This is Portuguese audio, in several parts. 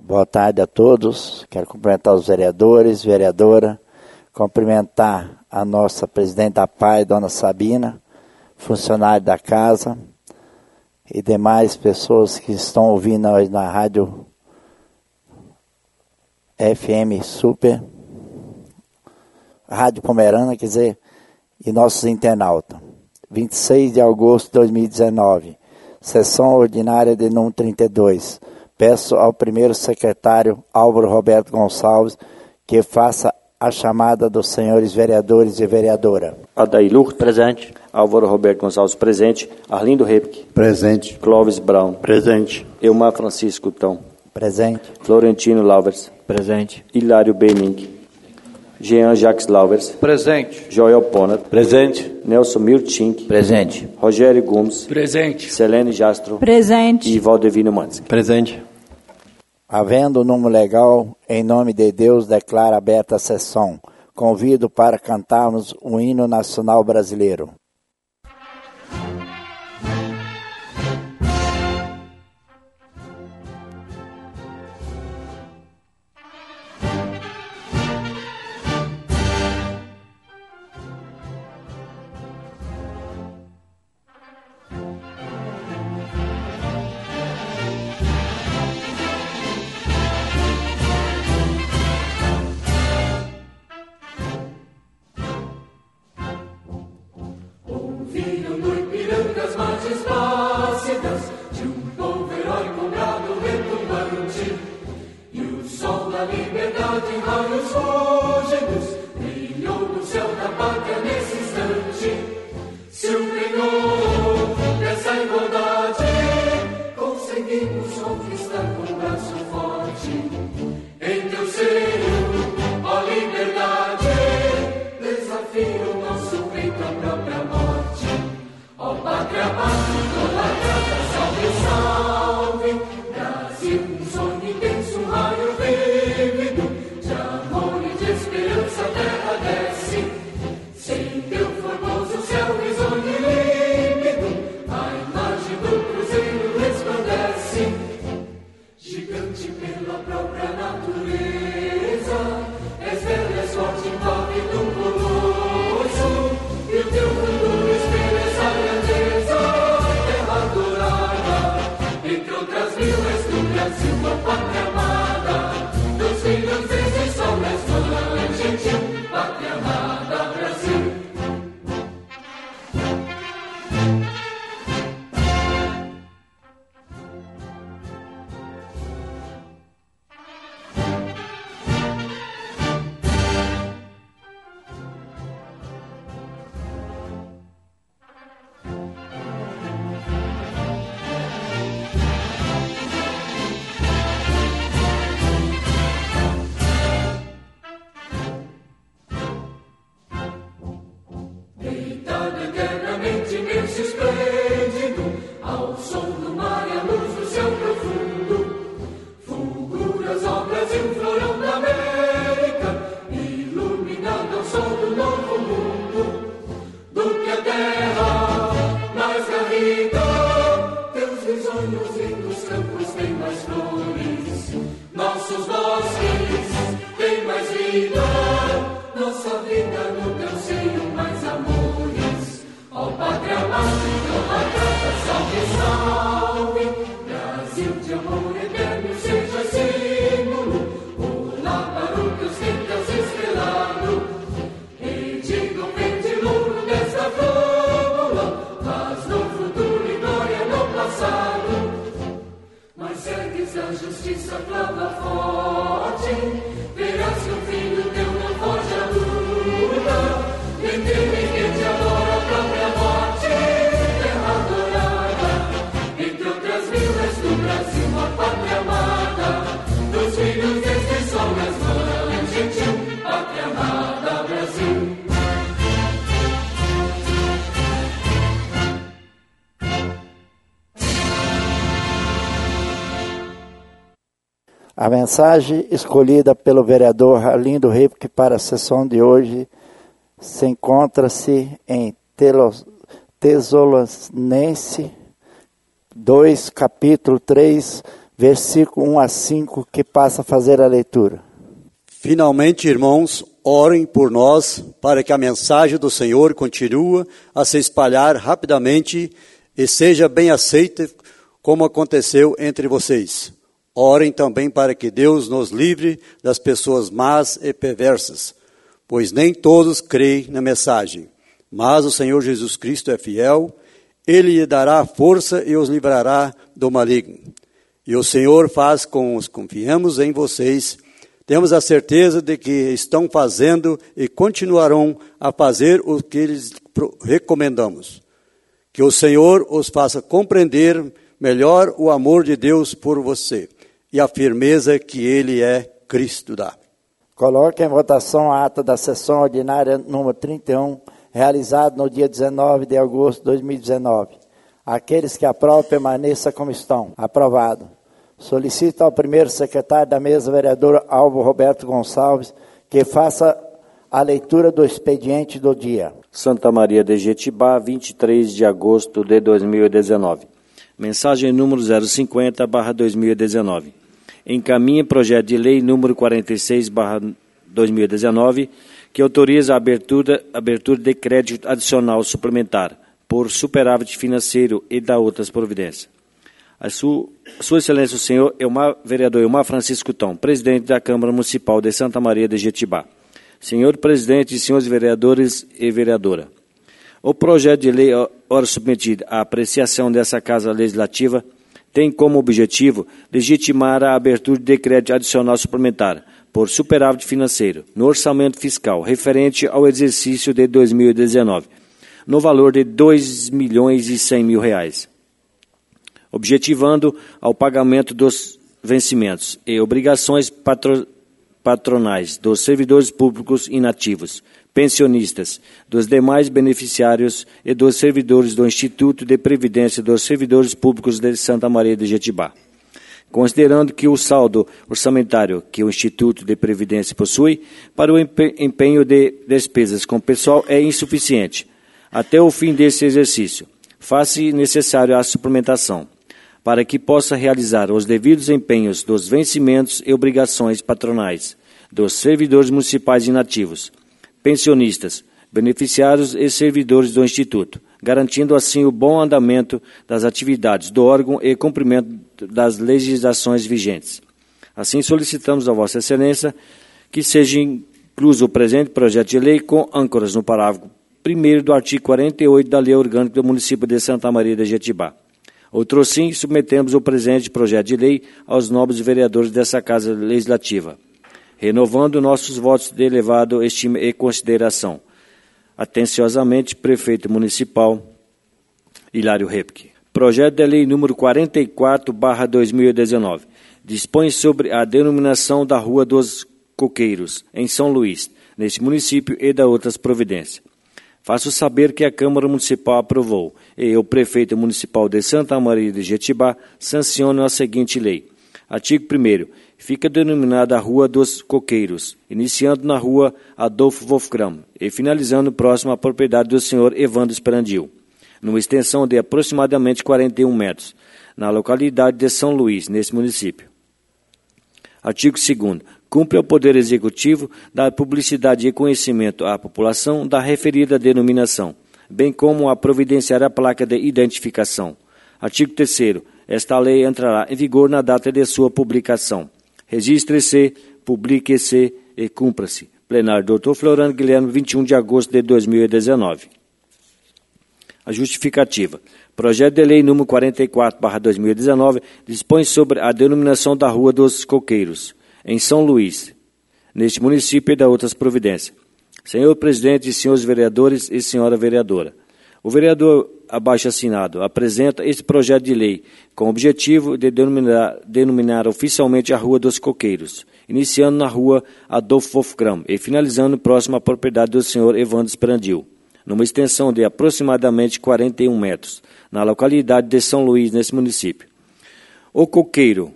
Boa tarde a todos. Quero cumprimentar os vereadores, vereadora, cumprimentar a nossa presidente da PAI, dona Sabina, funcionário da casa e demais pessoas que estão ouvindo hoje na rádio FM Super, Rádio Pomerana, quer dizer, e nossos internautas. 26 de agosto de 2019, sessão ordinária de número 32. Peço ao primeiro secretário Álvaro Roberto Gonçalves que faça a chamada dos senhores vereadores e vereadora. Adailur, presente. Álvaro Roberto Gonçalves, presente. Arlindo Repke, presente. Clóvis Brown, presente. Elmar Francisco Tão, presente. Florentino Lauvers, presente. Hilário Benink, Jean Jacques Lauvers, presente. Joel Poner, presente. Nelson Miltink, presente. Rogério Gomes, presente. Selene Jastro, presente. e Valdevino Mansky, presente. Havendo o número legal, em nome de Deus, declaro aberta a sessão. Convido para cantarmos o hino nacional brasileiro. A mensagem escolhida pelo vereador Arlindo Repke para a sessão de hoje se encontra-se em Tessalonicenses 2, capítulo 3, versículo 1 a 5, que passa a fazer a leitura. Finalmente, irmãos, orem por nós para que a mensagem do Senhor continue a se espalhar rapidamente e seja bem aceita, como aconteceu entre vocês. Orem também para que Deus nos livre das pessoas más e perversas, pois nem todos creem na mensagem. Mas o Senhor Jesus Cristo é fiel, Ele lhe dará força e os livrará do maligno. E o Senhor faz com os confiamos em vocês. Temos a certeza de que estão fazendo e continuarão a fazer o que lhes recomendamos. Que o Senhor os faça compreender melhor o amor de Deus por você e a firmeza que Ele é Cristo dá. Coloque em votação a ata da sessão ordinária número 31, realizada no dia 19 de agosto de 2019. Aqueles que aprovam, permaneçam como estão. Aprovado. Solicito ao primeiro secretário da mesa, vereador Álvaro Roberto Gonçalves, que faça a leitura do expediente do dia. Santa Maria de Jetibá, 23 de agosto de 2019. Mensagem número 050/2019. Encaminha projeto de lei número 46/2019, que autoriza a abertura de crédito adicional suplementar por superávit financeiro e da outras providências. A Sua Excelência o Senhor vereador Elmar Francisco Tom, presidente da Câmara Municipal de Santa Maria de Jetibá. Senhor presidente e senhores vereadores e vereadora. O projeto de lei, ora submetido à apreciação dessa Casa Legislativa, tem como objetivo legitimar a abertura de crédito adicional suplementar por superávit financeiro no orçamento fiscal referente ao exercício de 2019, no valor de R$ 2.100.000, objetivando ao pagamento dos vencimentos e obrigações patronais dos servidores públicos inativos, pensionistas, dos demais beneficiários e dos servidores do Instituto de Previdência dos Servidores Públicos de Santa Maria de Jetibá. Considerando que o saldo orçamentário que o Instituto de Previdência possui para o empenho de despesas com pessoal é insuficiente até o fim desse exercício, faz-se necessário a suplementação, para que possa realizar os devidos empenhos dos vencimentos e obrigações patronais dos servidores municipais inativos, pensionistas, beneficiários e servidores do Instituto, garantindo assim o bom andamento das atividades do órgão e cumprimento das legislações vigentes. Assim solicitamos a Vossa Excelência que seja incluso o presente projeto de lei com âncoras no parágrafo 1º do artigo 48 da Lei Orgânica do Município de Santa Maria de Jetibá. Outrosim, submetemos o presente projeto de lei aos nobres vereadores dessa Casa Legislativa, renovando nossos votos de elevado estima e consideração. Atenciosamente, Prefeito Municipal Hilário Repke. Projeto de lei número 44/2019 dispõe sobre a denominação da Rua dos Coqueiros, em São Luís, neste município, e da outras providências. Faço saber que a Câmara Municipal aprovou e o Prefeito Municipal de Santa Maria de Jetibá sanciona a seguinte lei. Artigo 1º. Fica denominada a Rua dos Coqueiros, iniciando na Rua Adolfo Wolfgram e finalizando próximo à propriedade do senhor Evandro Esperandil, numa extensão de aproximadamente 41 metros, na localidade de São Luís, nesse município. Artigo 2º. Cumpre ao Poder Executivo dar publicidade e conhecimento à população da referida denominação, bem como a providenciar a placa de identificação. Artigo 3º. Esta lei entrará em vigor na data de sua publicação. Registre-se, publique-se e cumpra-se. Plenário Dr. Florando Guilherme, 21 de agosto de 2019. A justificativa. Projeto de lei número 44/2019 dispõe sobre a denominação da Rua dos Coqueiros, em São Luís, neste município, e da outras providências. Senhor presidente, senhores vereadores e senhora vereadora, o vereador abaixo assinado apresenta este projeto de lei com o objetivo de denominar oficialmente a Rua dos Coqueiros, iniciando na Rua Adolfo Wolfgram e finalizando próximo à propriedade do senhor Evandro Esperandil, numa extensão de aproximadamente 41 metros, na localidade de São Luís, nesse município. O coqueiro,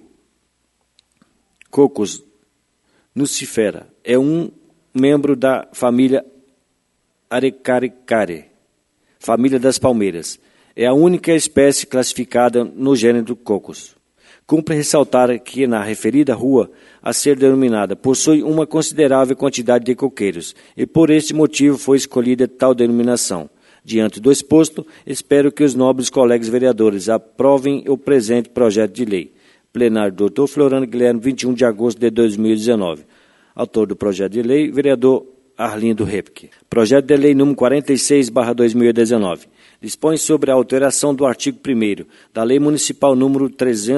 Cocos nucifera, é um membro da família Arecaricare, família das palmeiras. É a única espécie classificada no gênero Cocos. Cumpre ressaltar que na referida rua, a ser denominada, possui uma considerável quantidade de coqueiros, e por este motivo foi escolhida tal denominação. Diante do exposto, espero que os nobres colegas vereadores aprovem o presente projeto de lei. Plenário do Dr. Floriano Guilherme, 21 de agosto de 2019. Autor do projeto de lei, vereador Arlindo Repke. Projeto de lei número 46/2019. Dispõe sobre a alteração do artigo 1º da Lei Municipal número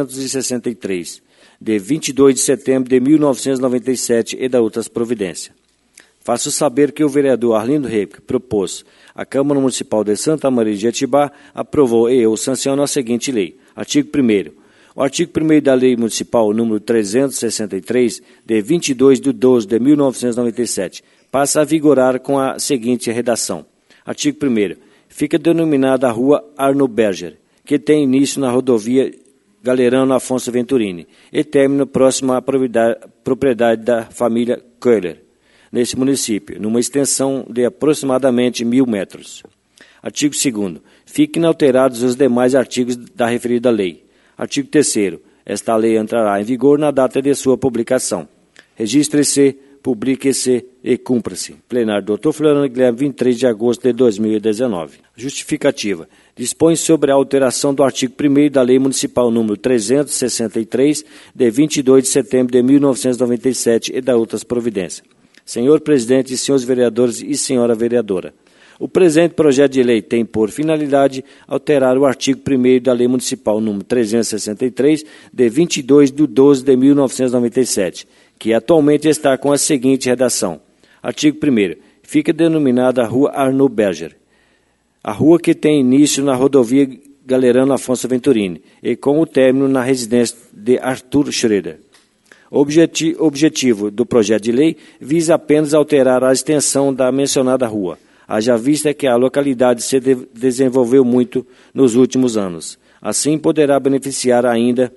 363, de 22 de setembro de 1997 e da outras providências. Faço saber que o vereador Arlindo Repke propôs à Câmara Municipal de Santa Maria de Jetibá, aprovou e eu sanciono a seguinte lei. Artigo 1º. O artigo 1º da Lei Municipal número 363, de 22 de 12 de 1997, passa a vigorar com a seguinte redação. Artigo 1º. Fica denominada a Rua Arno Berger, que tem início na rodovia Galerano Afonso Venturini e término próximo à propriedade da família Köhler, nesse município, numa extensão de aproximadamente 1.000 metros. Artigo 2º. Fiquem inalterados os demais artigos da referida lei. Artigo 3º. Esta lei entrará em vigor na data de sua publicação. Registre-se, publique-se e cumpra-se. Plenário do Dr. Floriano Guilherme, 23 de agosto de 2019. Justificativa. Dispõe sobre a alteração do artigo 1º da Lei Municipal número 363, de 22 de setembro de 1997 e da outras providências. Senhor Presidente, senhores vereadores e senhora vereadora, o presente projeto de lei tem por finalidade alterar o artigo 1º da Lei Municipal número 363, de 22 de 12 de 1997, que atualmente está com a seguinte redação. Artigo 1º. Fica denominada a Rua Arno Berger, a rua que tem início na rodovia Galerano Afonso Venturini e com o término na residência de Arthur Schroeder. O objetivo do projeto de lei visa apenas alterar a extensão da mencionada rua, haja vista que a localidade se desenvolveu muito nos últimos anos. Assim, poderá beneficiar ainda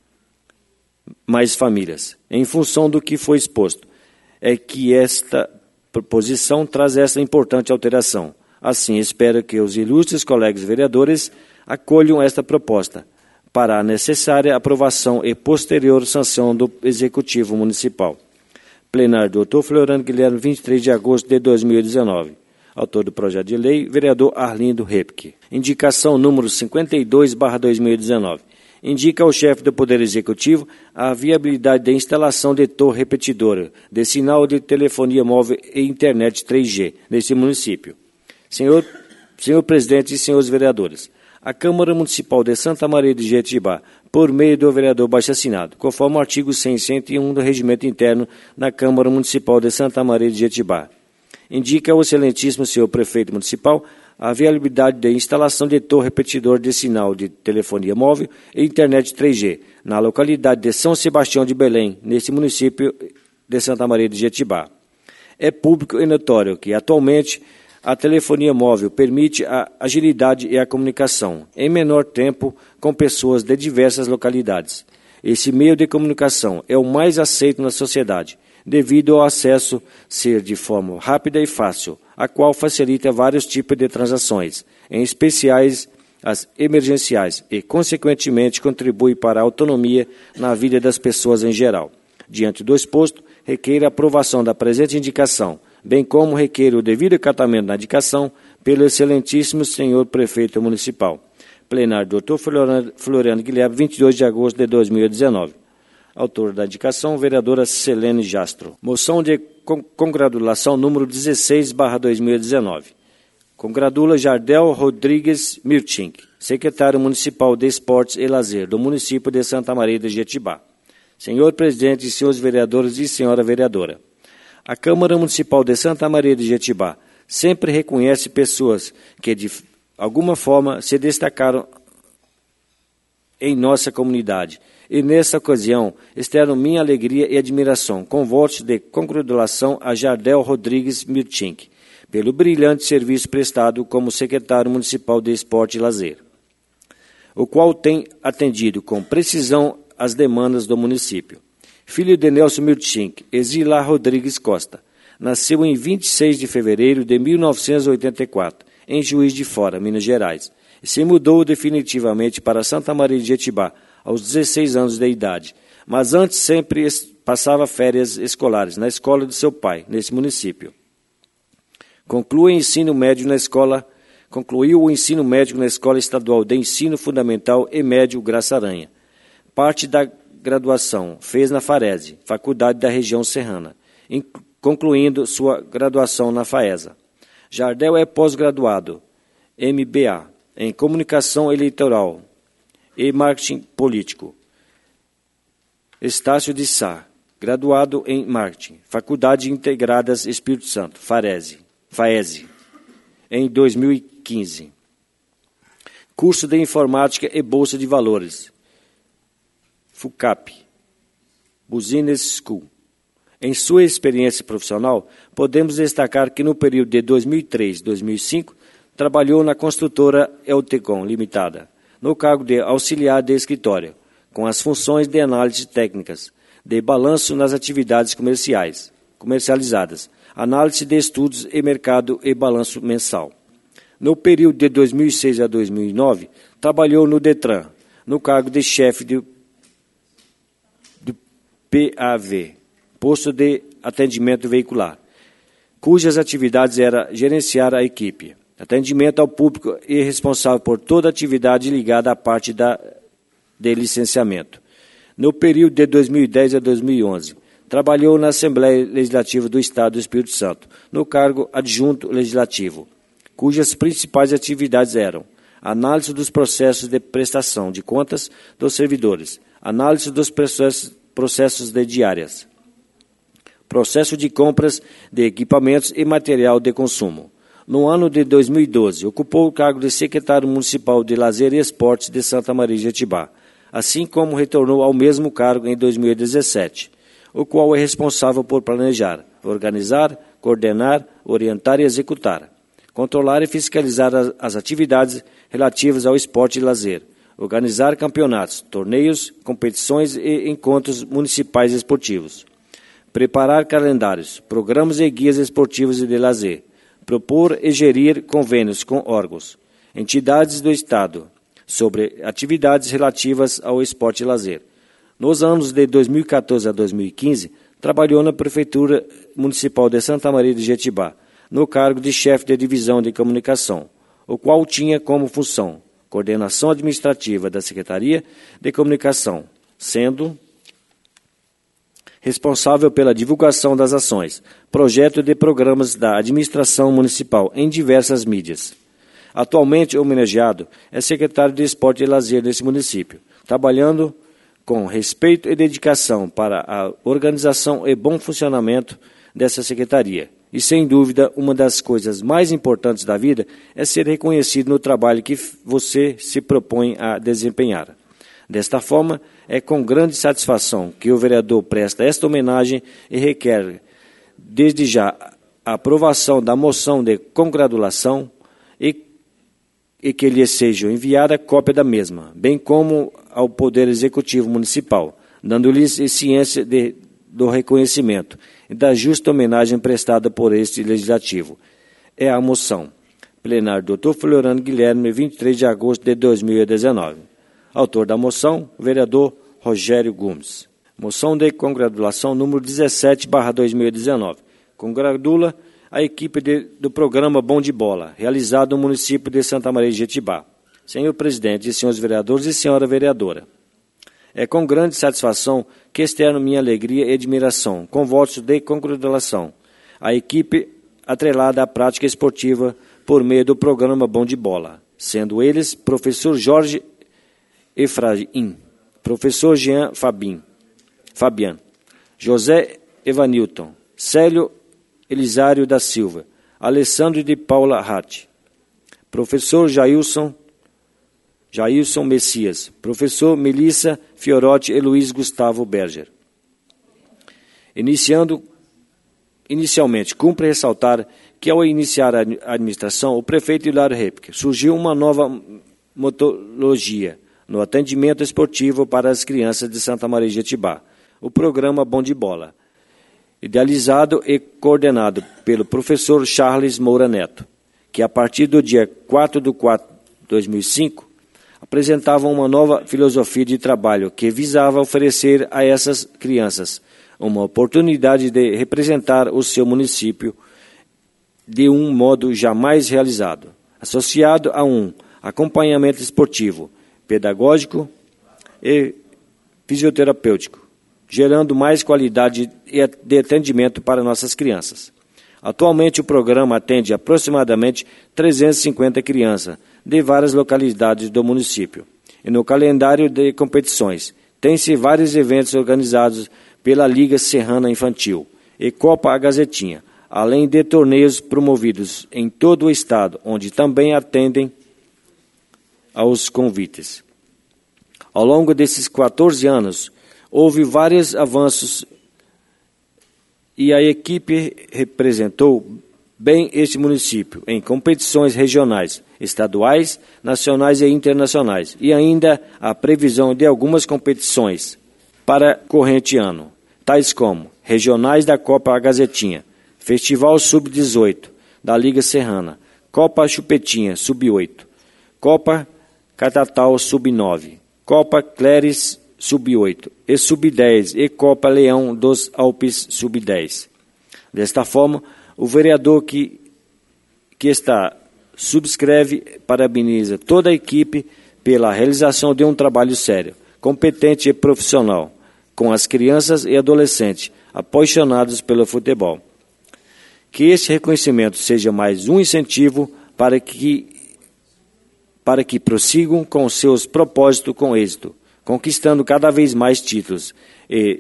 mais famílias. Em função do que foi exposto, é que esta proposição traz essa importante alteração. Assim, espero que os ilustres colegas vereadores acolham esta proposta para a necessária aprovação e posterior sanção do Executivo Municipal. Plenário do Dr. Floriano Guilherme, 23 de agosto de 2019. Autor do projeto de lei, vereador Arlindo Repke. Indicação número 52/2019. Indica ao chefe do Poder Executivo a viabilidade da instalação de torre repetidora de sinal de telefonia móvel e internet 3G neste município. Senhor Presidente e senhores vereadores, a Câmara Municipal de Santa Maria de Jetibá, por meio do vereador baixo-assinado, conforme o artigo 101 do Regimento Interno na Câmara Municipal de Santa Maria de Jetibá, indica ao excelentíssimo senhor Prefeito Municipal a viabilidade da instalação de torre repetidor de sinal de telefonia móvel e internet 3G na localidade de São Sebastião de Belém, neste município de Santa Maria de Jetibá. É público e notório que, atualmente, a telefonia móvel permite a agilidade e a comunicação em menor tempo com pessoas de diversas localidades. Esse meio de comunicação é o mais aceito na sociedade, devido ao acesso ser de forma rápida e fácil, a qual facilita vários tipos de transações, em especiais as emergenciais, e, consequentemente, contribui para a autonomia na vida das pessoas em geral. Diante do exposto, requer a aprovação da presente indicação, bem como requer o devido acatamento da indicação pelo excelentíssimo senhor Prefeito Municipal. Plenário do Dr. Floriano Guilherme, 22 de agosto de 2019. Autor da indicação, vereadora Selene Jastro. Moção de congratulação número 16/2019. Congratula Jardel Rodrigues Mirtink, secretário municipal de Esportes e Lazer do município de Santa Maria de Jetibá. Senhor Presidente, senhores vereadores e senhora vereadora, a Câmara Municipal de Santa Maria de Jetibá sempre reconhece pessoas que, de alguma forma, se destacaram em nossa comunidade. E, nessa ocasião, externo minha alegria e admiração com votos de congratulação a Jardel Rodrigues Mirtink, pelo brilhante serviço prestado como secretário municipal de Esporte e Lazer, o qual tem atendido com precisão as demandas do município. Filho de Nelson Mirtink, Exilar Rodrigues Costa, nasceu em 26 de fevereiro de 1984, em Juiz de Fora, Minas Gerais, e se mudou definitivamente para Santa Maria de Jetibá aos 16 anos de idade, mas antes sempre passava férias escolares na escola de seu pai, nesse município. Concluiu o ensino médio na Escola Estadual de Ensino Fundamental e Médio Graça Aranha. Parte da graduação fez na Farese, faculdade da região serrana, concluindo sua graduação na FAESA. Jardel é pós-graduado, MBA, em Comunicação Eleitoral e Marketing Político. Estácio de Sá, graduado em Marketing, Faculdade Integradas Espírito Santo, FAESE, em 2015. Curso de Informática e Bolsa de Valores, FUCAP, Business School. Em sua experiência profissional, podemos destacar que no período de 2003 a 2005, trabalhou na construtora Eltecom Limitada, no cargo de auxiliar de escritório, com as funções de análise técnicas, de balanço nas atividades comercializadas, análise de estudos e mercado e balanço mensal. No período de 2006 a 2009, trabalhou no Detran, no cargo de chefe do PAV, Posto de Atendimento Veicular, cujas atividades era gerenciar a equipe, atendimento ao público e responsável por toda atividade ligada à parte de licenciamento. No período de 2010 a 2011, trabalhou na Assembleia Legislativa do Estado do Espírito Santo, no cargo adjunto legislativo, cujas principais atividades eram análise dos processos de prestação de contas dos servidores, análise dos processos de diárias, processo de compras de equipamentos e material de consumo. No ano de 2012, ocupou o cargo de secretário municipal de Lazer e Esportes de Santa Maria de Jetibá, assim como retornou ao mesmo cargo em 2017, o qual é responsável por planejar, organizar, coordenar, orientar e executar, controlar e fiscalizar as atividades relativas ao esporte e lazer, organizar campeonatos, torneios, competições e encontros municipais esportivos, preparar calendários, programas e guias esportivos e de lazer, propor e gerir convênios com órgãos, entidades do Estado, sobre atividades relativas ao esporte e lazer. Nos anos de 2014 a 2015, trabalhou na Prefeitura Municipal de Santa Maria de Jetibá, no cargo de chefe de divisão de comunicação, o qual tinha como função coordenação administrativa da Secretaria de Comunicação, sendo responsável pela divulgação das ações, projeto de programas da administração municipal em diversas mídias. Atualmente homenageado, é secretário de Esporte e Lazer nesse município, trabalhando com respeito e dedicação para a organização e bom funcionamento dessa secretaria. E, sem dúvida, uma das coisas mais importantes da vida é ser reconhecido no trabalho que você se propõe a desempenhar. Desta forma, é com grande satisfação que o vereador presta esta homenagem e requer, desde já, a aprovação da moção de congratulação e que lhe seja enviada cópia da mesma, bem como ao Poder Executivo Municipal, dando-lhes ciência do reconhecimento e da justa homenagem prestada por este Legislativo. É a moção. Plenário Dr. Floriano Guilherme, 23 de agosto de 2019. Autor da moção, vereador Rogério Gomes. Moção de congratulação número 17/2019. Congratula a equipe do programa Bom de Bola, realizado no município de Santa Maria de Jetibá. Senhor presidente, senhores vereadores e senhora vereadora, é com grande satisfação que externo minha alegria e admiração, com votos de congratulação, à equipe atrelada à prática esportiva por meio do programa Bom de Bola, sendo eles professor Jorge Efraim, professor Jean Fabian, José Evanilton, Célio Elisário da Silva, Alessandro de Paula Ratti, professor Jailson Messias, professor Melissa Fiorotti e Luiz Gustavo Berger. Inicialmente, cumpre ressaltar que ao iniciar a administração, o prefeito Hilário Repke, surgiu uma nova metodologia no atendimento esportivo para as crianças de Santa Maria de Jetibá, o programa Bom de Bola, idealizado e coordenado pelo professor Charles Moura Neto, que a partir do dia 4/4/2005, apresentavam uma nova filosofia de trabalho que visava oferecer a essas crianças uma oportunidade de representar o seu município de um modo jamais realizado, associado a um acompanhamento esportivo, pedagógico e fisioterapêutico, gerando mais qualidade de atendimento para nossas crianças. Atualmente, o programa atende aproximadamente 350 crianças de várias localidades do município. E no calendário de competições, tem-se vários eventos organizados pela Liga Serrana Infantil e Copa A Gazetinha, além de torneios promovidos em todo o estado, onde também atendem aos convites. Ao longo desses 14 anos, houve vários avanços e a equipe representou bem este município em competições regionais, estaduais, nacionais e internacionais, e ainda a previsão de algumas competições para corrente ano, tais como regionais da Copa A Gazetinha, Festival Sub-18 da Liga Serrana, Copa Chupetinha Sub-8, Copa Catatal Sub-9, Copa Cléris Sub-8 e Sub-10 e Copa Leão dos Alpes Sub-10. Desta forma, o vereador que está subscreve parabeniza toda a equipe pela realização de um trabalho sério, competente e profissional, com as crianças e adolescentes apaixonados pelo futebol. Que este reconhecimento seja mais um incentivo para que prossigam com seus propósitos com êxito, conquistando cada vez mais títulos e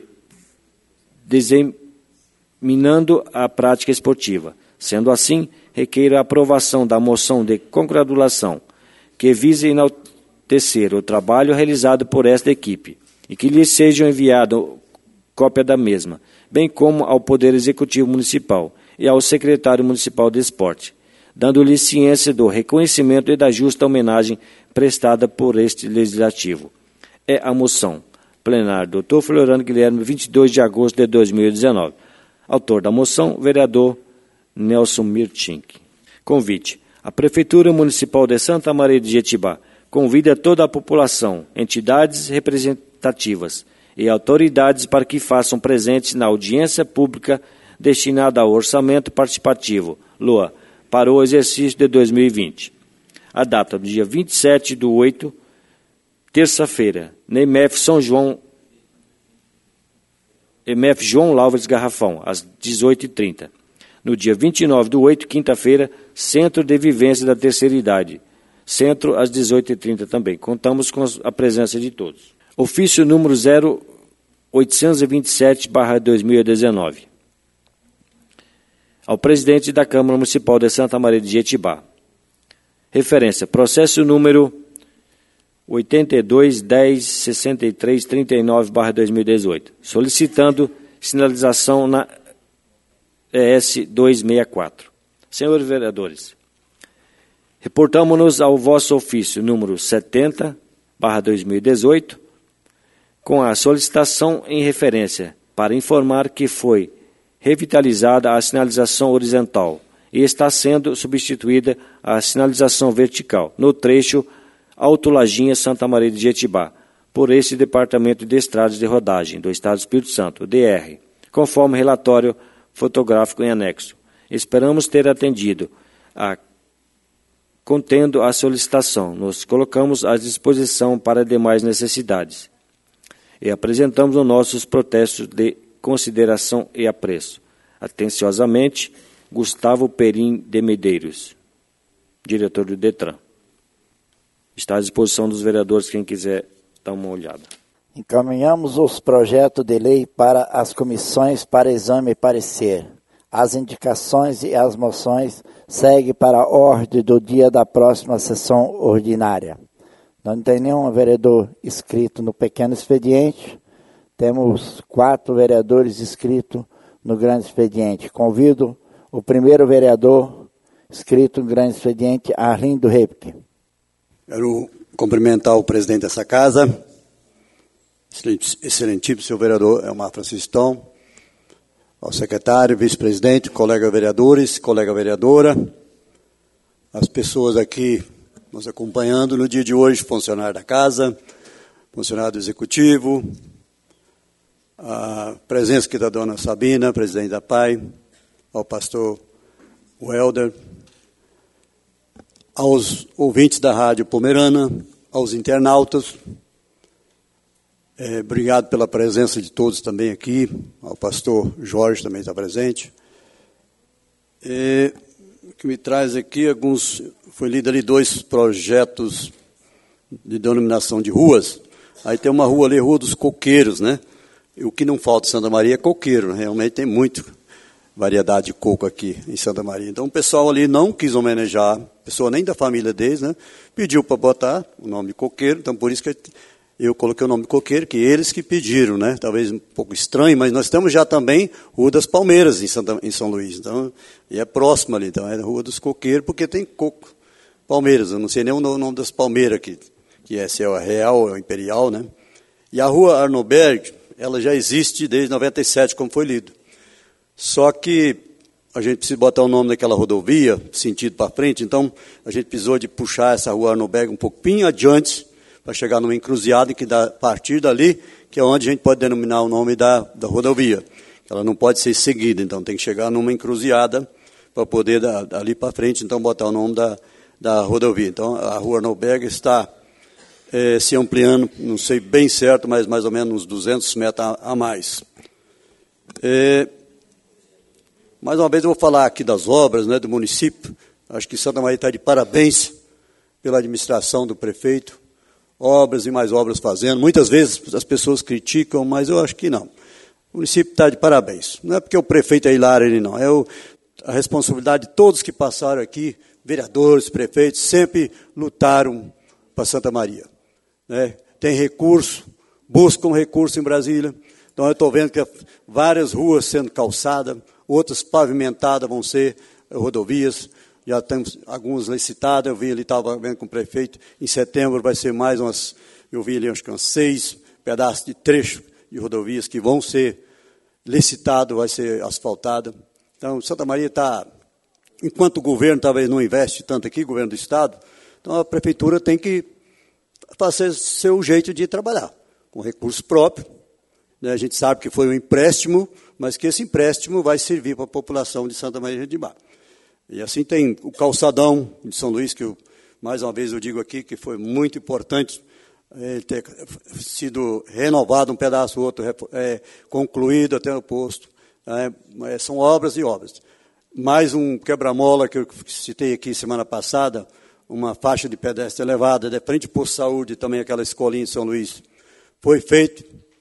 disseminando a prática esportiva. Sendo assim, requeiro a aprovação da moção de congratulação, que visa enaltecer o trabalho realizado por esta equipe, e que lhe seja enviada cópia da mesma, bem como ao Poder Executivo Municipal e ao Secretário Municipal de Esporte, dando-lhe ciência do reconhecimento e da justa homenagem prestada por este Legislativo. É a moção. Plenário, Dr. Floriano Guilherme, 22 de agosto de 2019. Autor da moção, vereador Nelson Mirtink. Convite. A Prefeitura Municipal de Santa Maria de Jetibá convida toda a população, entidades representativas e autoridades para que façam presente na audiência pública destinada ao Orçamento Participativo, LOA, para o exercício de 2020. A data do dia 27/8, terça-feira, na EMF João Lauves Garrafão, às 18h30. No dia 29/8, quinta-feira, Centro de Vivência da Terceira Idade, Centro, às 18h30 também. Contamos com a presença de todos. Ofício número 0827/2019. Ao presidente da Câmara Municipal de Santa Maria de Jetibá. Referência, processo número 82.10.63.39/2018, solicitando sinalização na ES 264. Senhores vereadores, reportamos-nos ao vosso ofício número 70/2018, com a solicitação em referência para informar que foi revitalizada a sinalização horizontal e está sendo substituída a sinalização vertical no trecho Alto Lajinha, Santa Maria de Jetibá, por este Departamento de Estradas de Rodagem do Estado do Espírito Santo, DR, conforme relatório fotográfico em anexo. Esperamos ter atendido, contendo a solicitação. Nos colocamos à disposição para demais necessidades e apresentamos os nossos protestos de consideração e apreço. Atenciosamente, Gustavo Perim de Medeiros, diretor do DETRAN. Está à disposição dos vereadores, quem quiser dar uma olhada. Encaminhamos os projetos de lei para as comissões para exame e parecer. As indicações e as moções seguem para a ordem do dia da próxima sessão ordinária. Não tem nenhum vereador inscrito no pequeno expediente. Temos 4 vereadores inscritos no grande expediente. Convido o primeiro vereador inscrito no grande expediente, Arlindo Repke. Quero cumprimentar o presidente dessa casa, excelentíssimo senhor vereador Elmar Franciscão, ao secretário, vice-presidente, colega vereadores, colega vereadora, as pessoas aqui nos acompanhando no dia de hoje, funcionário da casa, funcionário do executivo, a presença aqui da dona Sabina, presidente da PAI, ao pastor Welder, aos ouvintes da Rádio Pomerana, aos internautas. Obrigado pela presença de todos também aqui, ao pastor Jorge também está presente. O que me traz aqui foi lido ali 2 projetos de denominação de ruas. Aí tem uma rua ali, Rua dos Coqueiros, né? E o que não falta em Santa Maria é coqueiro, né? Realmente tem muita variedade de coco aqui em Santa Maria. Então o pessoal ali não quis homenagear, pessoa nem da família deles, né? Pediu para botar o nome de coqueiro, então por isso que eu coloquei o nome de coqueiro, que eles que pediram, né? Talvez um pouco estranho, mas nós temos já também Rua das Palmeiras em São Luís, então, e é próximo ali, então é a Rua dos Coqueiros, porque tem coco. Palmeiras, eu não sei nem o nome das palmeiras aqui, que é se é a Real ou a Imperial, né? E a Rua Arnoberg, ela já existe desde 97, como foi lido. Só que a gente precisa botar o nome daquela rodovia, sentido para frente, então a gente precisou de puxar essa Rua Arnoberg um pouquinho adiante, para chegar numa encruzilhada, que a partir dali, que é onde a gente pode denominar o nome da rodovia. Ela não pode ser seguida, então tem que chegar numa encruzilhada para poder, dali para frente, então botar o nome da rodovia. Então a Rua Arnoberg está se ampliando, não sei bem certo, mas mais ou menos uns 200 metros a mais. Mais uma vez eu vou falar aqui das obras, né, do município. Acho que Santa Maria está de parabéns pela administração do prefeito. Obras e mais obras fazendo. Muitas vezes as pessoas criticam, mas eu acho que não. O município está de parabéns. Não é porque o prefeito é hilário, ele não. É a responsabilidade de todos que passaram aqui, vereadores, prefeitos, sempre lutaram para Santa Maria. Né? Tem recurso, buscam recurso em Brasília. Então eu estou vendo que várias ruas sendo calçadas, outras pavimentadas vão ser rodovias. Já temos algumas licitadas, eu vi ali, estava vendo com o prefeito, em setembro vai ser mais umas, eu vi ali acho que uns 6 pedaços de trecho de rodovias que vão ser licitados, vai ser asfaltada. Então, Santa Maria está, enquanto o governo talvez não investe tanto aqui, o governo do Estado, então a prefeitura tem que fazer seu jeito de trabalhar, com recurso próprio. Né? A gente sabe que foi um empréstimo, mas que esse empréstimo vai servir para a população de Santa Maria de Itabá. E assim tem o calçadão de São Luís, que mais uma vez eu digo aqui, que foi muito importante ter sido renovado um pedaço, outro concluído até o posto. São obras e obras. Mais um quebra-mola que eu citei aqui semana passada, uma faixa de pedestre elevada, de frente ao posto de saúde, também aquela escolinha em São Luís. Foi feito,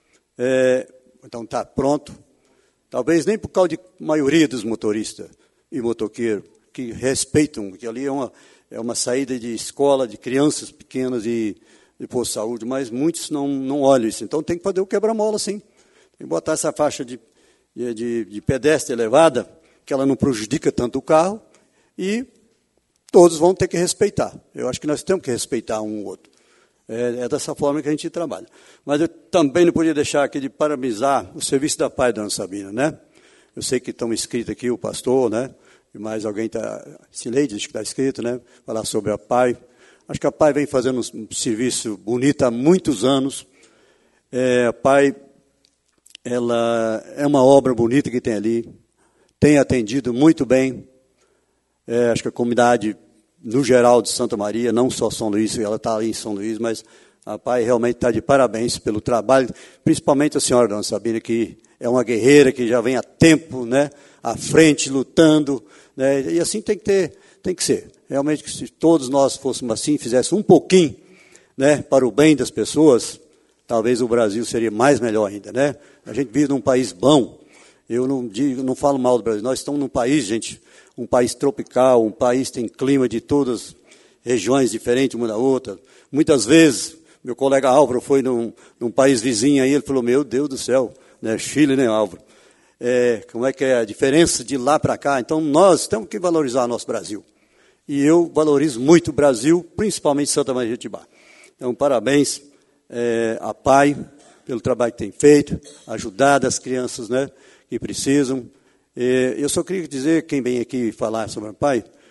então está pronto. Talvez nem por causa de maioria dos motoristas e motoqueiros, que respeitam, que ali é uma saída de escola, de crianças pequenas e de posto de saúde, mas muitos não olham isso. Então tem que fazer o quebra-mola, sim. Tem que botar essa faixa de pedestre elevada, que ela não prejudica tanto o carro, e todos vão ter que respeitar. Eu acho que nós temos que respeitar um ou outro. É dessa forma que a gente trabalha. Mas eu também não podia deixar aqui de parabenizar o serviço da PAI, dona Sabina, né? Eu sei que estão inscritos aqui o pastor, né? E mais alguém está, Cileide, acho que está escrito, né? Falar sobre a PAI. Acho que a PAI vem fazendo um serviço bonito há muitos anos. A PAI, ela é uma obra bonita que tem ali, tem atendido muito bem. Acho que a comunidade, no geral, de Santa Maria, não só São Luís, ela está ali em São Luís, mas a PAI realmente está de parabéns pelo trabalho, principalmente a senhora, dona Sabina, que é uma guerreira que já vem há tempo, né, à frente, lutando, né, e assim tem que ser. Realmente, se todos nós fôssemos assim, fizéssemos um pouquinho, né, para o bem das pessoas, talvez o Brasil seria mais melhor ainda, né? A gente vive num país bom. Eu não falo mal do Brasil. Nós estamos num país, gente, um país tropical, um país que tem clima de todas as regiões diferentes uma da outra. Muitas vezes, meu colega Álvaro foi num país vizinho aí, ele falou, meu Deus do céu, né, Chile, né, Álvaro? Como é que é a diferença de lá para cá? Então, nós temos que valorizar nosso Brasil. E eu valorizo muito o Brasil, principalmente Santa Maria de Itabá. Então, parabéns à PAI pelo trabalho que tem feito, ajudado as crianças, né, que precisam. Eu só queria dizer, quem vem aqui falar sobre a PAI,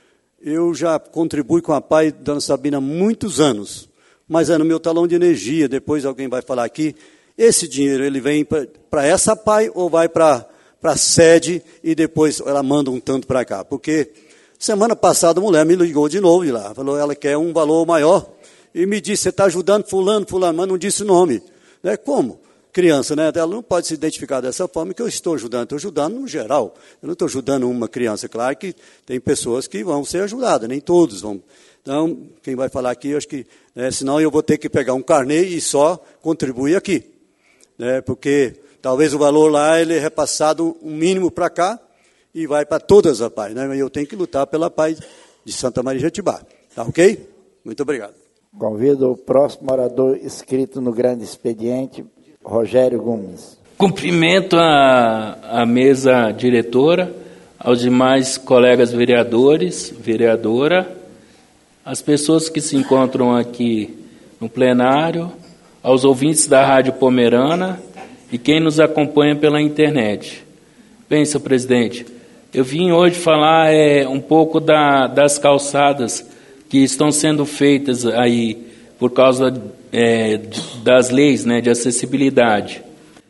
eu já contribuo com a PAI Dona Sabina há muitos anos, mas é no meu talão de energia. Depois alguém vai falar aqui, esse dinheiro ele vem para essa PAI ou vai para a sede e depois ela manda um tanto para cá? Porque semana passada a mulher me ligou de novo de lá, falou ela quer um valor maior e me disse, você está ajudando fulano, mas não disse o nome. Né? Como? Criança, né? Ela não pode se identificar dessa forma que eu estou ajudando no geral. Eu não estou ajudando uma criança. Claro que tem pessoas que vão ser ajudadas, nem todos vão. Então, quem vai falar aqui, eu acho que, senão eu vou ter que pegar um carnê e só contribuir aqui. Né? Porque talvez o valor lá ele é repassado um mínimo para cá e vai para todas as PAI. Né? Eu tenho que lutar pela PAI de Santa Maria de Jetibá. Tá ok? Muito obrigado. Convido o próximo orador inscrito no grande expediente, Rogério Gomes. Cumprimento a mesa diretora, aos demais colegas vereadores, vereadora, as pessoas que se encontram aqui no plenário, aos ouvintes da Rádio Pomerana e quem nos acompanha pela internet. Bem, senhor presidente, eu vim hoje falar um pouco das calçadas que estão sendo feitas aí por causa das leis, né, de acessibilidade.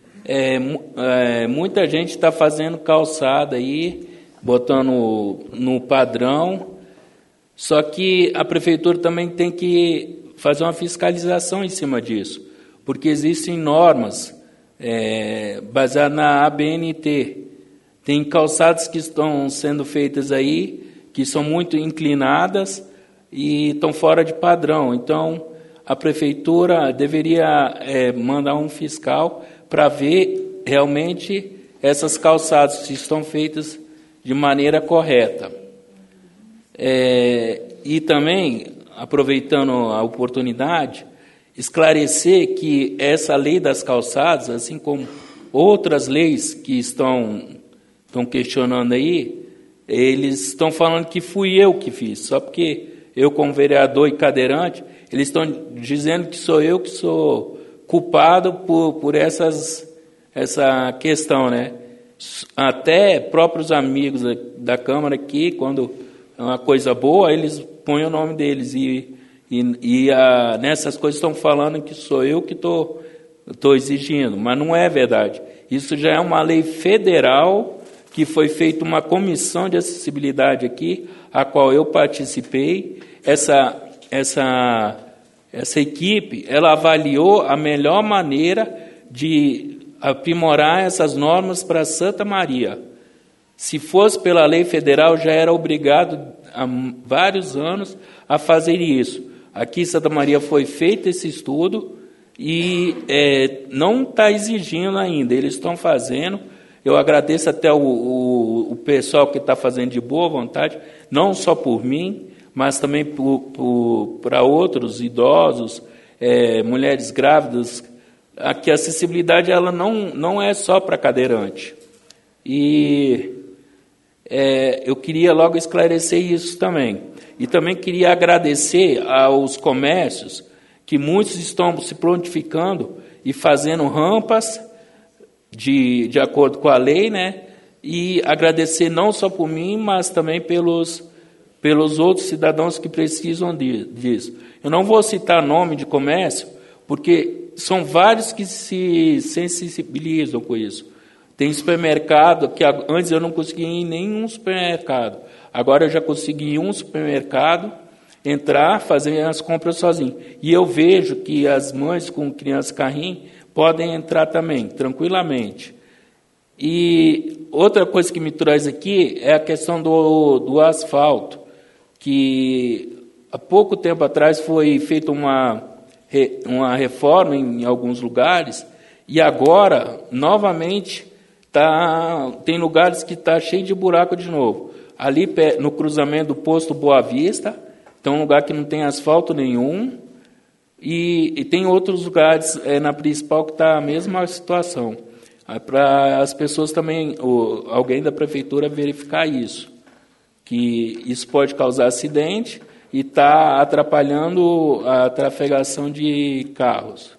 Muita gente está fazendo calçada aí, botando no padrão, só que a prefeitura também tem que fazer uma fiscalização em cima disso, porque existem normas baseadas na ABNT. Tem calçadas que estão sendo feitas aí, que são muito inclinadas e estão fora de padrão. Então, a prefeitura deveria mandar um fiscal para ver realmente essas calçadas se estão feitas de maneira correta. E também, aproveitando a oportunidade, esclarecer que essa lei das calçadas, assim como outras leis que estão questionando aí, eles estão falando que fui eu que fiz, só porque eu, como vereador e cadeirante, eles estão dizendo que sou eu que sou culpado por essa questão, né? Até próprios amigos da Câmara aqui, quando é uma coisa boa, eles põem o nome deles. Nessas coisas estão falando que sou eu que estou exigindo, mas não é verdade. Isso já é uma lei federal que foi feita uma comissão de acessibilidade aqui, a qual eu participei. Essa equipe, ela avaliou a melhor maneira de aprimorar essas normas para Santa Maria. Se fosse pela lei federal, já era obrigado há vários anos a fazer isso. Aqui em Santa Maria foi feito esse estudo e não está exigindo ainda, eles estão fazendo. Eu agradeço até o pessoal que está fazendo de boa vontade, não só por mim, mas também para outros idosos, mulheres grávidas. Aqui a acessibilidade ela não é só para cadeirante. E eu queria logo esclarecer isso também. E também queria agradecer aos comércios, que muitos estão se prontificando e fazendo rampas de acordo com a lei, né? E agradecer não só por mim, mas também pelos outros cidadãos que precisam disso. Eu não vou citar nome de comércio, porque são vários que se sensibilizam com isso. Tem supermercado, que antes eu não conseguia ir em nenhum supermercado. Agora eu já consegui ir em um supermercado, entrar, fazer as compras sozinho. E eu vejo que as mães com criança carrinho podem entrar também, tranquilamente. E outra coisa que me traz aqui é a questão do asfalto, que há pouco tempo atrás foi feita uma reforma em alguns lugares, e agora, novamente, tem lugares que está cheio de buraco de novo. Ali no cruzamento do posto Boa Vista, tem um lugar que não tem asfalto nenhum, e tem outros lugares na principal que está a mesma situação. Para as pessoas também, alguém da prefeitura verificar isso, que isso pode causar acidente e está atrapalhando a trafegação de carros.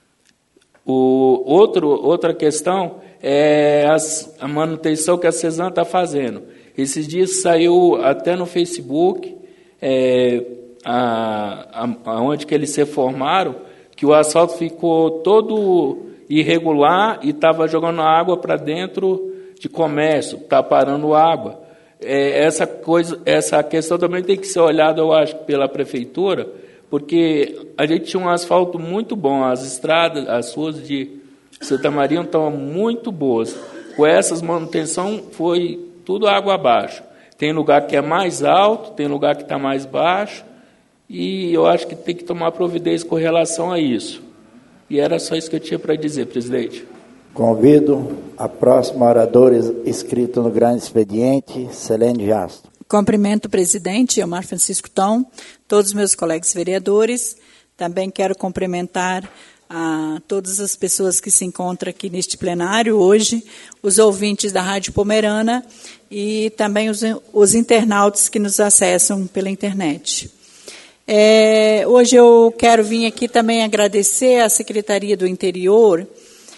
Outra questão é a manutenção que a CESAM está fazendo. Esses dias saiu até no Facebook aonde que eles se formaram, que o asfalto ficou todo irregular e estava jogando água para dentro de comércio, está parando água. Essa questão também tem que ser olhada, eu acho, pela prefeitura, porque a gente tinha um asfalto muito bom, as estradas, as ruas de Santa Maria estão muito boas. Com essas manutenção foi tudo água abaixo. Tem lugar que é mais alto, tem lugar que está mais baixo, e eu acho que tem que tomar providência com relação a isso. E era só isso que eu tinha para dizer, presidente. Convido a próxima oradora inscrita no grande expediente, Selene Jasto. Cumprimento o presidente, Elmar Francisco Tom, todos os meus colegas vereadores. Também quero cumprimentar a todas as pessoas que se encontram aqui neste plenário hoje, os ouvintes da Rádio Pomerana e também os internautas que nos acessam pela internet. Hoje eu quero vir aqui também agradecer à Secretaria do Interior,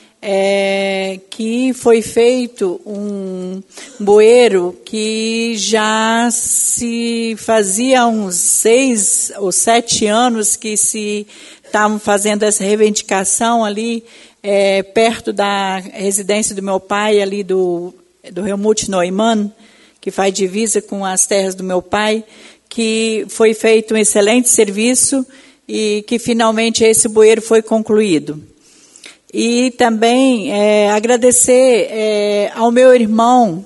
que foi feito um bueiro que já se fazia uns 6 ou 7 anos que se estavam fazendo essa reivindicação ali, perto da residência do meu pai, ali do Helmut Neumann, que faz divisa com as terras do meu pai, que foi feito um excelente serviço e que finalmente esse bueiro foi concluído. E também agradecer ao meu irmão,